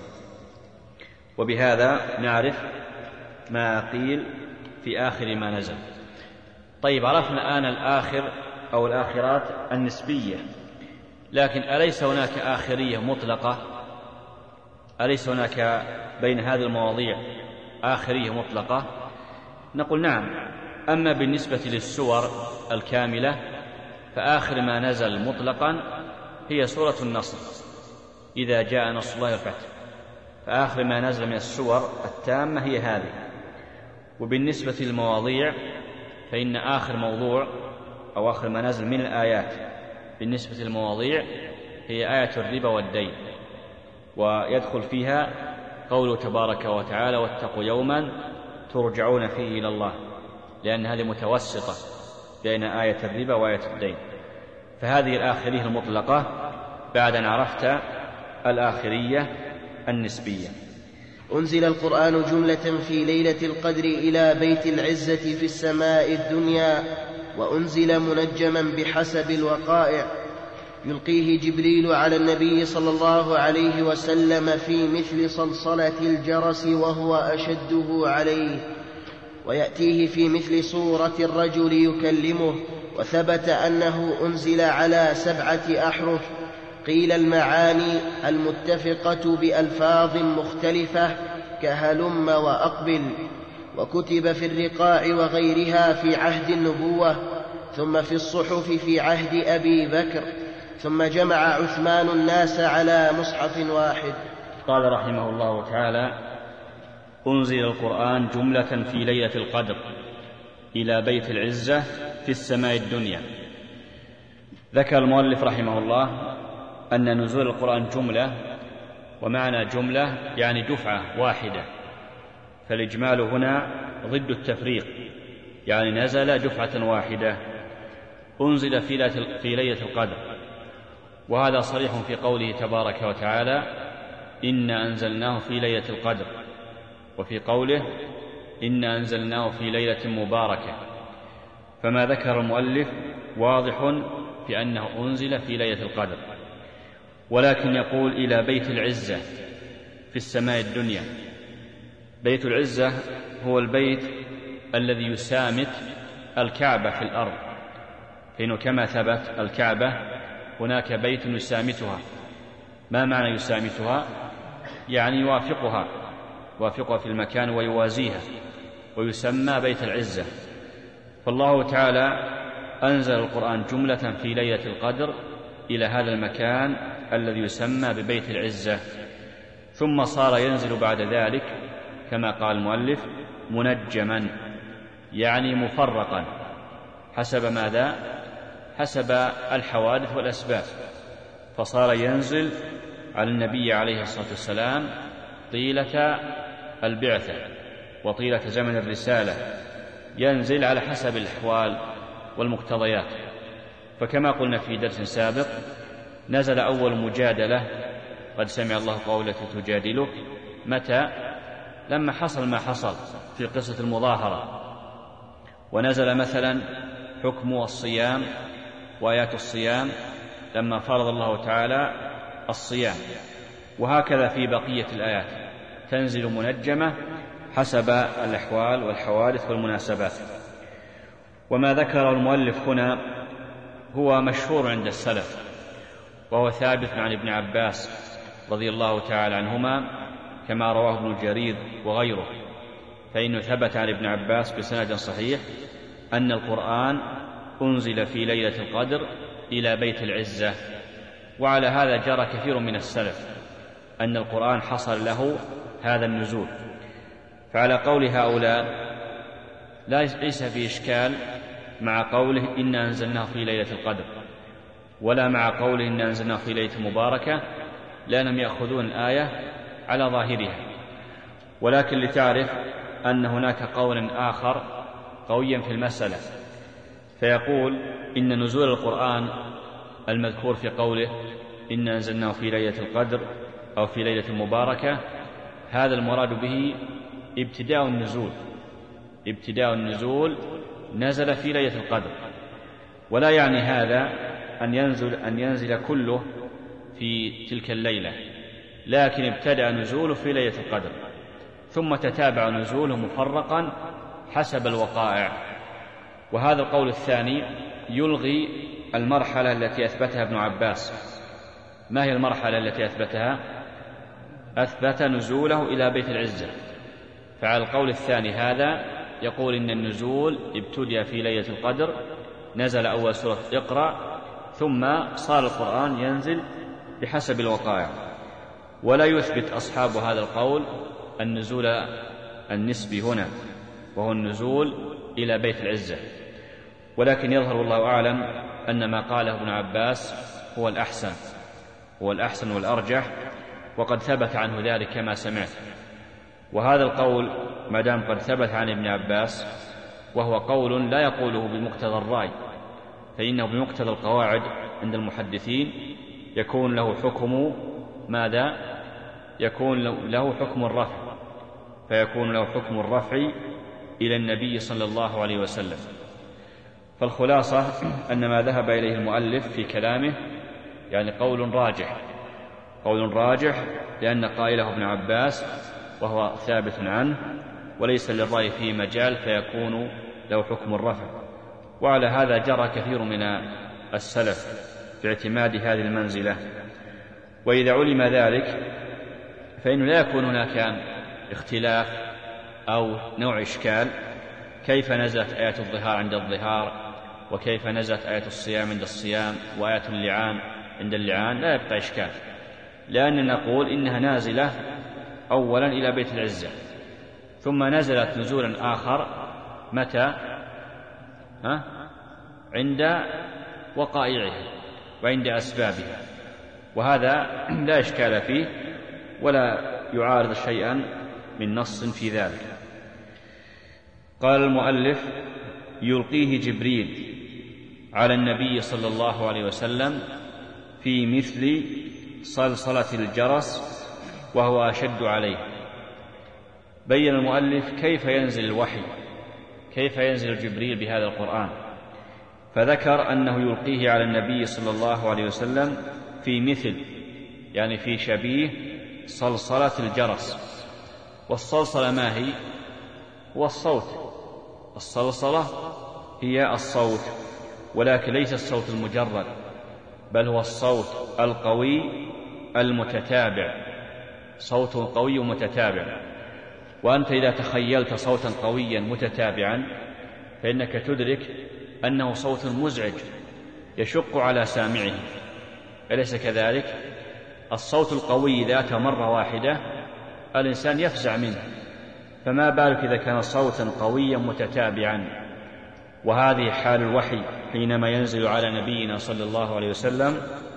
وبهذا نعرف ما قيل في آخر ما نزل. طيب، عرفنا الآن الآخر أو الآخرات النسبية، لكن أليس هناك آخرية مطلقة؟ أليس هناك بين هذه المواضيع آخرية مطلقة؟ نقول نعم. أما بالنسبة للسور الكاملة فآخر ما نزل مطلقا هي سورة النصر، إذا جاء نصر الله والفتح، فآخر ما نزل من السور التامة هي هذه. وبالنسبة للمواضيع فإن آخر موضوع أو آخر ما نزل من الآيات بالنسبة للمواضيع هي آية الربا والدين، ويدخل فيها قوله تبارك وتعالى واتقوا يوما ترجعون فيه إلى الله، لأن هذه متوسطة بين آية الربا وآية الدين. فهذه الآخرية المطلقة بعد أن عرفت الآخرية النسبية. أنزل القرآن جملة في ليلة القدر إلى بيت العزة في السماء الدنيا، وأنزل منجما بحسب الوقائع، يلقيه جبريل على النبي صلى الله عليه وسلم في مثل صلصلة الجرس وهو أشده عليه، ويأتيه في مثل صورة الرجل يكلمه. وثبت أنه أنزل على سبعة أحرف، قيل المعاني المتفقة بألفاظ مختلفة كهلم وأقبل، وكتب في الرقاع وغيرها في عهد النبوة، ثم في الصحف في عهد أبي بكر، ثم جمع عثمان الناس على مصحف واحد. قال رحمه الله تعالى أنزل القرآن جملة في ليلة القدر إلى بيت العزة في السماء الدنيا. ذكر المؤلف رحمه الله أن نزول القرآن جملة، ومعنى جملة يعني دفعة واحدة، فالإجمال هنا ضد التفريق، يعني نزل دفعة واحدة. أنزل في ليلة القدر، وهذا صريح في قوله تبارك وتعالى إنا أنزلناه في ليلة القدر، وفي قوله إنا أنزلناه في ليلة مباركة. فما ذكر المؤلف واضح في أنه أنزل في ليلة القدر، ولكن يقول إلى بيت العزة في السماء الدنيا. بيت العزة هو البيت الذي يسامت الكعبة في الأرض، فإنه كما ثبت الكعبة هناك بيت يسامتها. ما معنى يسامتها؟ يعني يوافقها، يوافقها في المكان ويوازيها، ويسمى بيت العزة. فالله تعالى أنزل القرآن جملة في ليلة القدر إلى هذا المكان الذي يسمى ببيت العزة، ثم صار ينزل بعد ذلك كما قال المؤلف منجما، يعني مفرقا حسب ماذا؟ حسب الحوادث والأسباب. فصار ينزل على النبي عليه الصلاة والسلام طيلة البعثة وطيلة زمن الرسالة، ينزل على حسب الأحوال والمقتضيات. فكما قلنا في درس سابق نزل أول مجادلة قد سمع الله قولك تجادلك متى؟ لما حصل ما حصل في قصة المظاهرة. ونزل مثلا حكم الصيام وآيات الصيام لما فرض الله تعالى الصيام. وهكذا في بقية الآيات تنزل منجمة حسب الأحوال والحوادث والمناسبات. وما ذكر المؤلف هنا هو مشهور عند السلف، وهو ثابت عن ابن عباس رضي الله تعالى عنهما كما رواه ابن جرير وغيره، فإنه ثبت عن ابن عباس بسند صحيح أن القرآن أنزل في ليلة القدر إلى بيت العزة. وعلى هذا جرى كثير من السلف أن القرآن حصل له هذا النزول. فعلى قول هؤلاء ليس في إشكال مع قوله إنا أنزلناه في ليلة القدر، ولا مع قوله إنا أنزلناه في ليلة مباركة، لأنهم يأخذون الآية على ظاهرها. ولكن لتعرف أن هناك قول آخر قويا في المسألة، فيقول إن نزول القرآن المذكور في قوله إنا أنزلناه في ليلة القدر أو في ليلة مباركة، هذا المراد به ابتداء النزول، ابتداء النزول نزل في ليلة القدر، ولا يعني هذا أن ينزل, أن ينزل كله في تلك الليلة، لكن ابتدأ نزوله في ليلة القدر ثم تتابع نزوله مفرقا حسب الوقائع. وهذا القول الثاني يلغي المرحلة التي أثبتها ابن عباس. ما هي المرحلة التي أثبتها؟ أثبت نزوله إلى بيت العزة. فعلى القول الثاني هذا يقول إن النزول ابتدأ في ليلة القدر، نزل أول سورة اقرأ، ثم صار القرآن ينزل بحسب الوقائع. ولا يثبت أصحاب هذا القول النزول النسبي هنا، وهو النزول إلى بيت العزة. ولكن يظهر والله أعلم أن ما قاله ابن عباس هو الأحسن، هو الأحسن والأرجح، وقد ثبت عنه ذلك كما سمعت. وهذا القول ما دام قد ثبت عن ابن عباس وهو قول لا يقوله بمقتضى الرأي، فإنه بمقتضى القواعد عند المحدثين يكون له حكم ماذا؟ يكون له حكم الرفع، فيكون له حكم الرفع إلى النبي صلى الله عليه وسلم. فالخلاصة أن ما ذهب إليه المؤلف في كلامه يعني قول راجح، قول راجح لأن قائله ابن عباس وهو ثابت عنه، وليس للرأي فيه مجال، فيكون له حكم الرفع. وعلى هذا جرى كثير من السلف في اعتماد هذه المنزلة. وإذا علم ذلك فإنه لا يكون هناك اختلاف أو نوع إشكال، كيف نزلت آيات الظهار عند الظهار، وكيف نزلت آيات الصيام عند الصيام، وآيات اللعان عند اللعان، لا يبقى إشكال، لأننا نقول إنها نازلة أولا إلى بيت العزة، ثم نزلت نزولا آخر متى؟ ها؟ عند وقائعها وعند أسبابها، وهذا لا إشكال فيه ولا يعارض شيئا من نص في ذلك. قال المؤلف: يلقيه جبريل على النبي صلى الله عليه وسلم في مثل صلصلة الجرس وهو أشد عليه. بين المؤلف كيف ينزل الوحي، كيف ينزل جبريل بهذا القرآن، فذكر أنه يلقيه على النبي صلى الله عليه وسلم في مثل، يعني في شبيه صلصلة الجرس. والصلصلة ما هي؟ هو الصوت، الصلصلة هي الصوت، ولكن ليس الصوت المجرد، بل هو الصوت القوي المتتابع، صوت قوي متتابع. وأنت إذا تخيلت صوتا قويا متتابعا فإنك تدرك أنه صوت مزعج يشق على سامعه، أليس كذلك؟ الصوت القوي إذا أتى مرة واحدة الإنسان يفزع منه، فما بالك إذا كان صوتا قويا متتابعا. وهذه حال الوحي حينما ينزل على نبينا صلى الله عليه وسلم،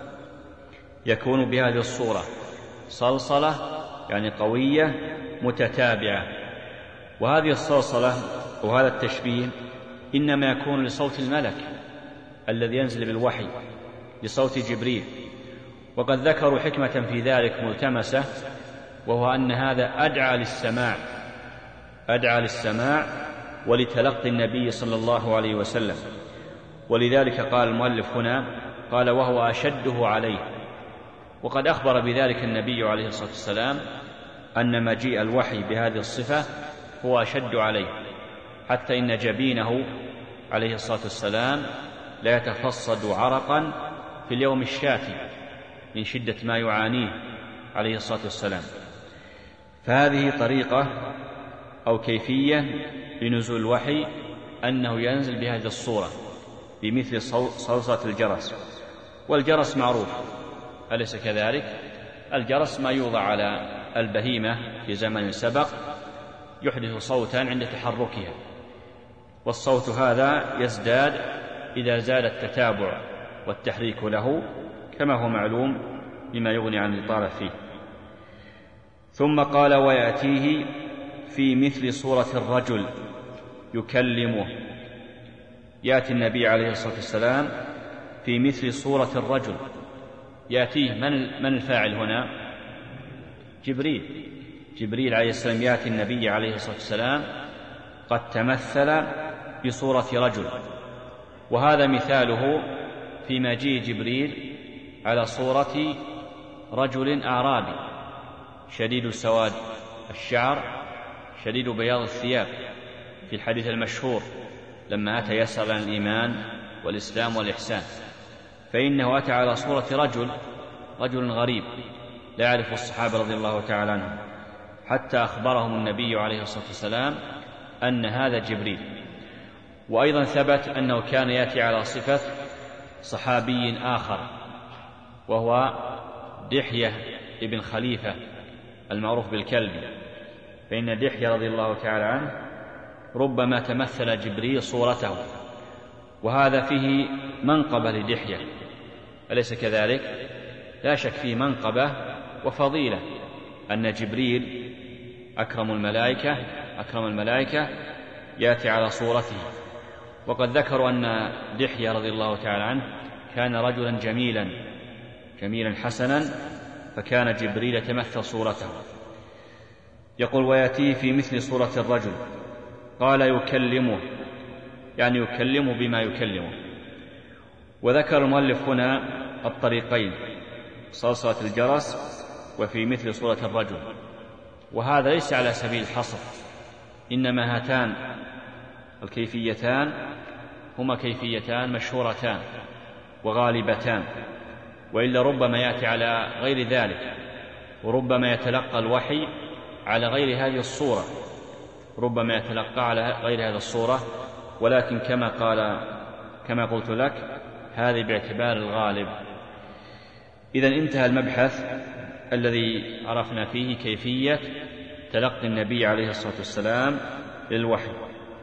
يكون بهذه الصورة، صلصلة يعني قوية متتابعة. وهذه الصلصلة وهذا التشبيه إنما يكون لصوت الملك الذي ينزل بالوحي، لصوت جبريل. وقد ذكروا حكمة في ذلك ملتمسة، وهو أن هذا أدعى للسماع أدعى للسماع ولتلقي النبي صلى الله عليه وسلم. ولذلك قال المؤلف هنا قال وهو أشده عليه. وقد أخبر بذلك النبي عليه الصلاة والسلام أن مجيء الوحي بهذه الصفة هو أشد عليه، حتى إن جبينه عليه الصلاة والسلام لا يتفصد عرقا في اليوم الشاتي من شدة ما يعانيه عليه الصلاة والسلام. فهذه طريقة أو كيفية لنزول الوحي، أنه ينزل بهذه الصورة بمثل صوصة الجرس. والجرس معروف، أليس كذلك؟ الجرس ما يوضع على البهيمة في زمن سبق يحدث صوتا عند تحركها، والصوت هذا يزداد إذا زاد التتابع والتحريك له، كما هو معلوم بما يغني عن الإطالة فيه. ثم قال ويأتيه في مثل صورة الرجل يكلمه. يأتي النبي عليه الصلاة والسلام في مثل صورة الرجل. يأتيه من من الفاعل هنا؟ جبريل جبريل عليه السلام يأتي النبي عليه الصلاة والسلام قد تمثل بصورة رجل. وهذا مثاله في مجيء جبريل على صورة رجل أعرابي شديد سواد الشعر شديد بياض الثياب في الحديث المشهور لما أتى يسأل عن الإيمان والإسلام والإحسان، فإنه أتى على صورة رجل رجل غريب لا يعرف الصحابة رضي الله تعالى عنهم، حتى أخبرهم النبي عليه الصلاة والسلام أن هذا جبريل. وأيضا ثبت أنه كان يأتي على صفة صحابي آخر وهو دحية ابن خليفة المعروف بالكلبي، فإن دحية رضي الله تعالى عنه ربما تمثل جبريل صورته، وهذا فيه منقبة لدحية، أليس كذلك؟ لا شك فيه منقبة وفضيلة أن جبريل أكرم الملائكة أكرم الملائكة يأتي على صورته. وقد ذكروا أن دحية رضي الله تعالى عنه كان رجلا جميلا جميلا حسنا، فكان جبريل يتمثل صورته. يقول ويأتيه في مثل صورة الرجل. قال يكلمه، يعني يكلمه بما يكلمه. وذكر المؤلف هنا الطريقين، صلصلة الجرس وفي مثل صورة الرجل، وهذا ليس على سبيل الحصر، إنما هاتان الكيفيتان هما كيفيتان مشهورتان وغالبتان، وإلا ربما يأتي على غير ذلك، وربما يتلقى الوحي على غير هذه الصورة ربما يتلقى على غير هذه الصورة، ولكن كما قال كما قلت لك هذه باعتبار الغالب. إذن انتهى المبحث الذي عرفنا فيه كيفية تلقي النبي عليه الصلاة والسلام للوحي.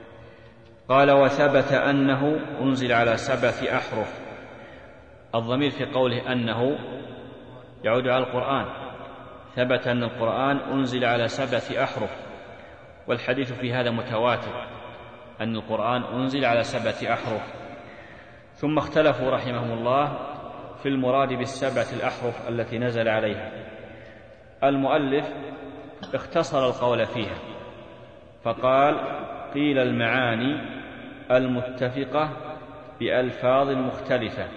قال وثبت أنه أنزل على سبعة أحرف. الضمير في قوله أنه يعود على القرآن، ثبت أن القرآن أنزل على سبعة أحرف، والحديث في هذا متواتر أن القرآن أنزل على سبعة أحرف. ثم اختلفوا رحمهم الله في المراد بالسبعة الأحرف التي نزل عليها. المؤلف اختصر القول فيها فقال قيل المعاني المتفقة بألفاظ مختلفة.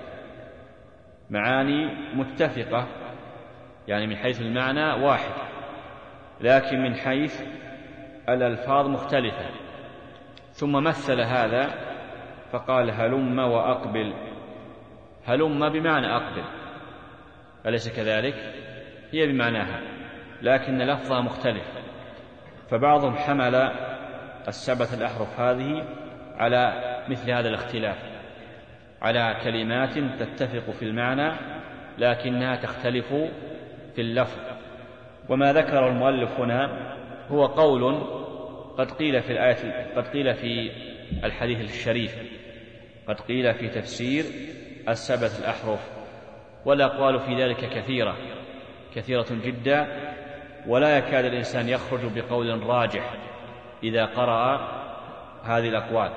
معاني متفقة يعني من حيث المعنى واحد، لكن من حيث الألفاظ مختلفة. ثم مثل هذا فقال هلم وأقبل. هلم بمعنى أقبل، أليس كذلك؟ هي بمعناها لكن لفظها مختلف، فبعضهم حمل السبعة الأحرف هذه على مثل هذا الاختلاف، على كلمات تتفق في المعنى لكنها تختلف في اللفظ. وما ذكر المؤلف هنا هو قول قد قيل في الآية قد قيل في الحديث الشريف، قد قيل في تفسير السبعة الأحرف، والأقوال في ذلك كثيرة كثيرة جدا، ولا يكاد الإنسان يخرج بقول راجح إذا قرأ هذه الأقوال،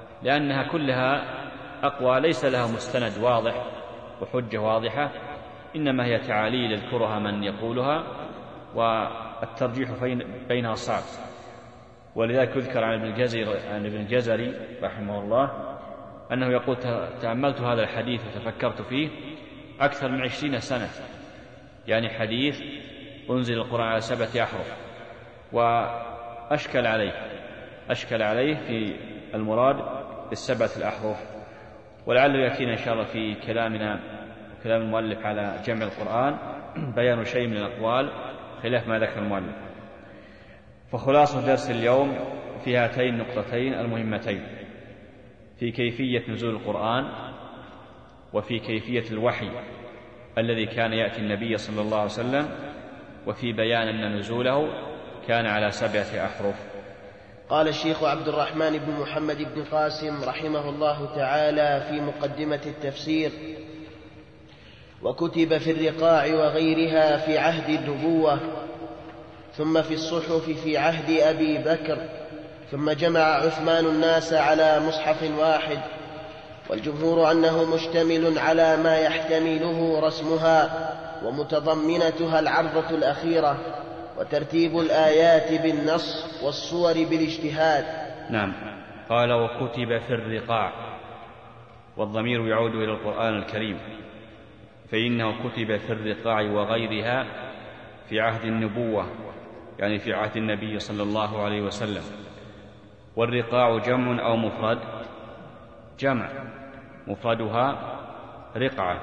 لأنها كلها أقوال ليس لها مستند واضح وحجة واضحة، إنما هي تعاليل يذكرها من يقولها، والترجيح بينها صعب. ولذلك يذكر عن ابن الجزري, عن ابن الجزري رحمه الله أنه يقول: تأملت هذا الحديث وتفكرت فيه أكثر من عشرين سنة، يعني حديث أنزل القرآن على سبعة أحرف، وأشكل عليه أشكل عليه في المراد بالسبعة الأحرف. ولعله يأتينا إن شاء الله في كلامنا كلام المؤلف على جمع القرآن بيان شيء من الأقوال خلاف ما ذكر المؤلف. فخلاصة درس اليوم في هاتين النقطتين المهمتين: في كيفية نزول القرآن، وفي كيفية الوحي الذي كان يأتي النبي صلى الله عليه وسلم، وفي بيان أن نزوله كان على سبعة أحرف. قال الشيخ عبد الرحمن بن محمد بن قاسم رحمه الله تعالى في مقدمة التفسير: وكتب في الرقاع وغيرها في عهد النبوة، ثم في الصحف في عهد أبي بكر، ثم جمع عثمان الناس على مصحف واحد، والجمهور أنه مشتمل على ما يحتمله رسمها ومتضمنتها العرضة الأخيرة، وترتيب الآيات بالنص والصور بالاجتهاد. نعم. قال: وكتب في الرقاع، والضمير يعود إلى القرآن الكريم، فإنه كتب في الرقاع وغيرها في عهد النبوة، يعني في عهد النبي صلى الله عليه وسلم. والرقاع جمع أو مفرد؟ جمع، مفردها رقعة.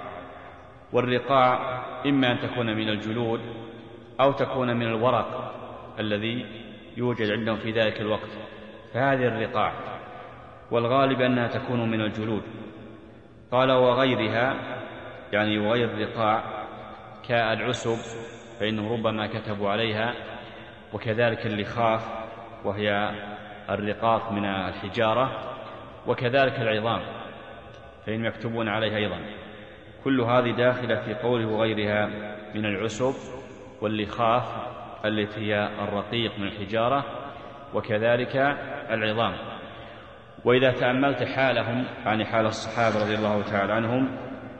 والرقاع إما أن تكون من الجلود أو تكون من الورق الذي يوجد عندهم في ذلك الوقت، فهذه الرقاع، والغالب أنها تكون من الجلود. قال: وغيرها، يعني وغير الرقاع كالعسب فإنه ربما كتبوا عليها، وكذلك اللخاف وهي الرقاق من الحجارة، وكذلك العظام فإنهم يكتبون عليها أيضا. كل هذه داخلة في قوله وغيرها من العسب واللخاف التي هي الرقيق من الحجارة، وكذلك العظام. وإذا تأملت حالهم، يعني حال الصحابة رضي الله تعالى عنهم،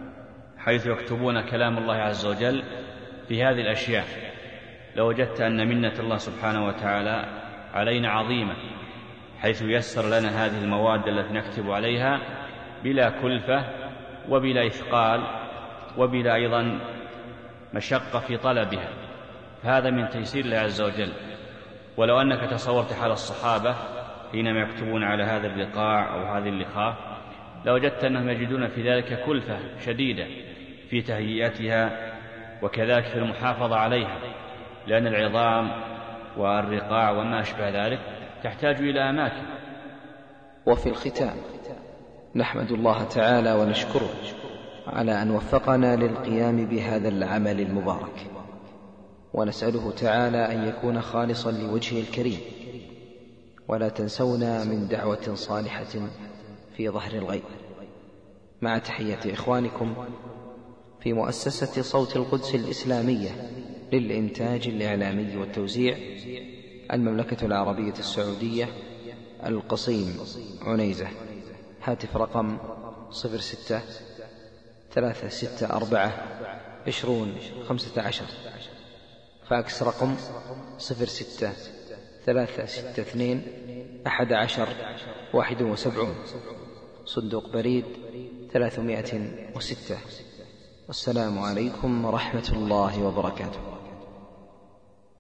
حيث يكتبون كلام الله عز وجل في هذه الأشياء، لوجدت أن منة الله سبحانه وتعالى علينا عظيمة، حيث يسر لنا هذه المواد التي نكتب عليها بلا كلفة وبلا إثقال وبلا أيضا مشقة في طلبها، فهذا من تيسير الله عز وجل. ولو أنك تصورت حال الصحابة حينما يكتبون على هذا الرقاع أو هذه اللخاف، لوجدت أنهم يجدون في ذلك كلفة شديدة في تهيئتها، وكذلك في المحافظة عليها، لأن العظام والرقاع وما أشبه ذلك تحتاج إلى أماكن. وفي الختام نحمد الله تعالى ونشكره على أن وفقنا للقيام بهذا العمل المبارك، ونسأله تعالى أن يكون خالصا لوجهه الكريم، ولا تنسونا من دعوة صالحة في ظهر الغيب. مع تحية إخوانكم في مؤسسة صوت القدس الإسلامية للإنتاج الإعلامي والتوزيع، المملكة العربية السعودية، القصيم، عنيزة. هاتف رقم صفر ستة ثلاثة ستة أربعة عشرون خمسة عشر. فاكس رقم صفر ستة ثلاثة ستة اثنين أحد عشر واحد وسبعون. صندوق بريد ثلاثمائة وستة. والسلام عليكم ورحمة الله وبركاته.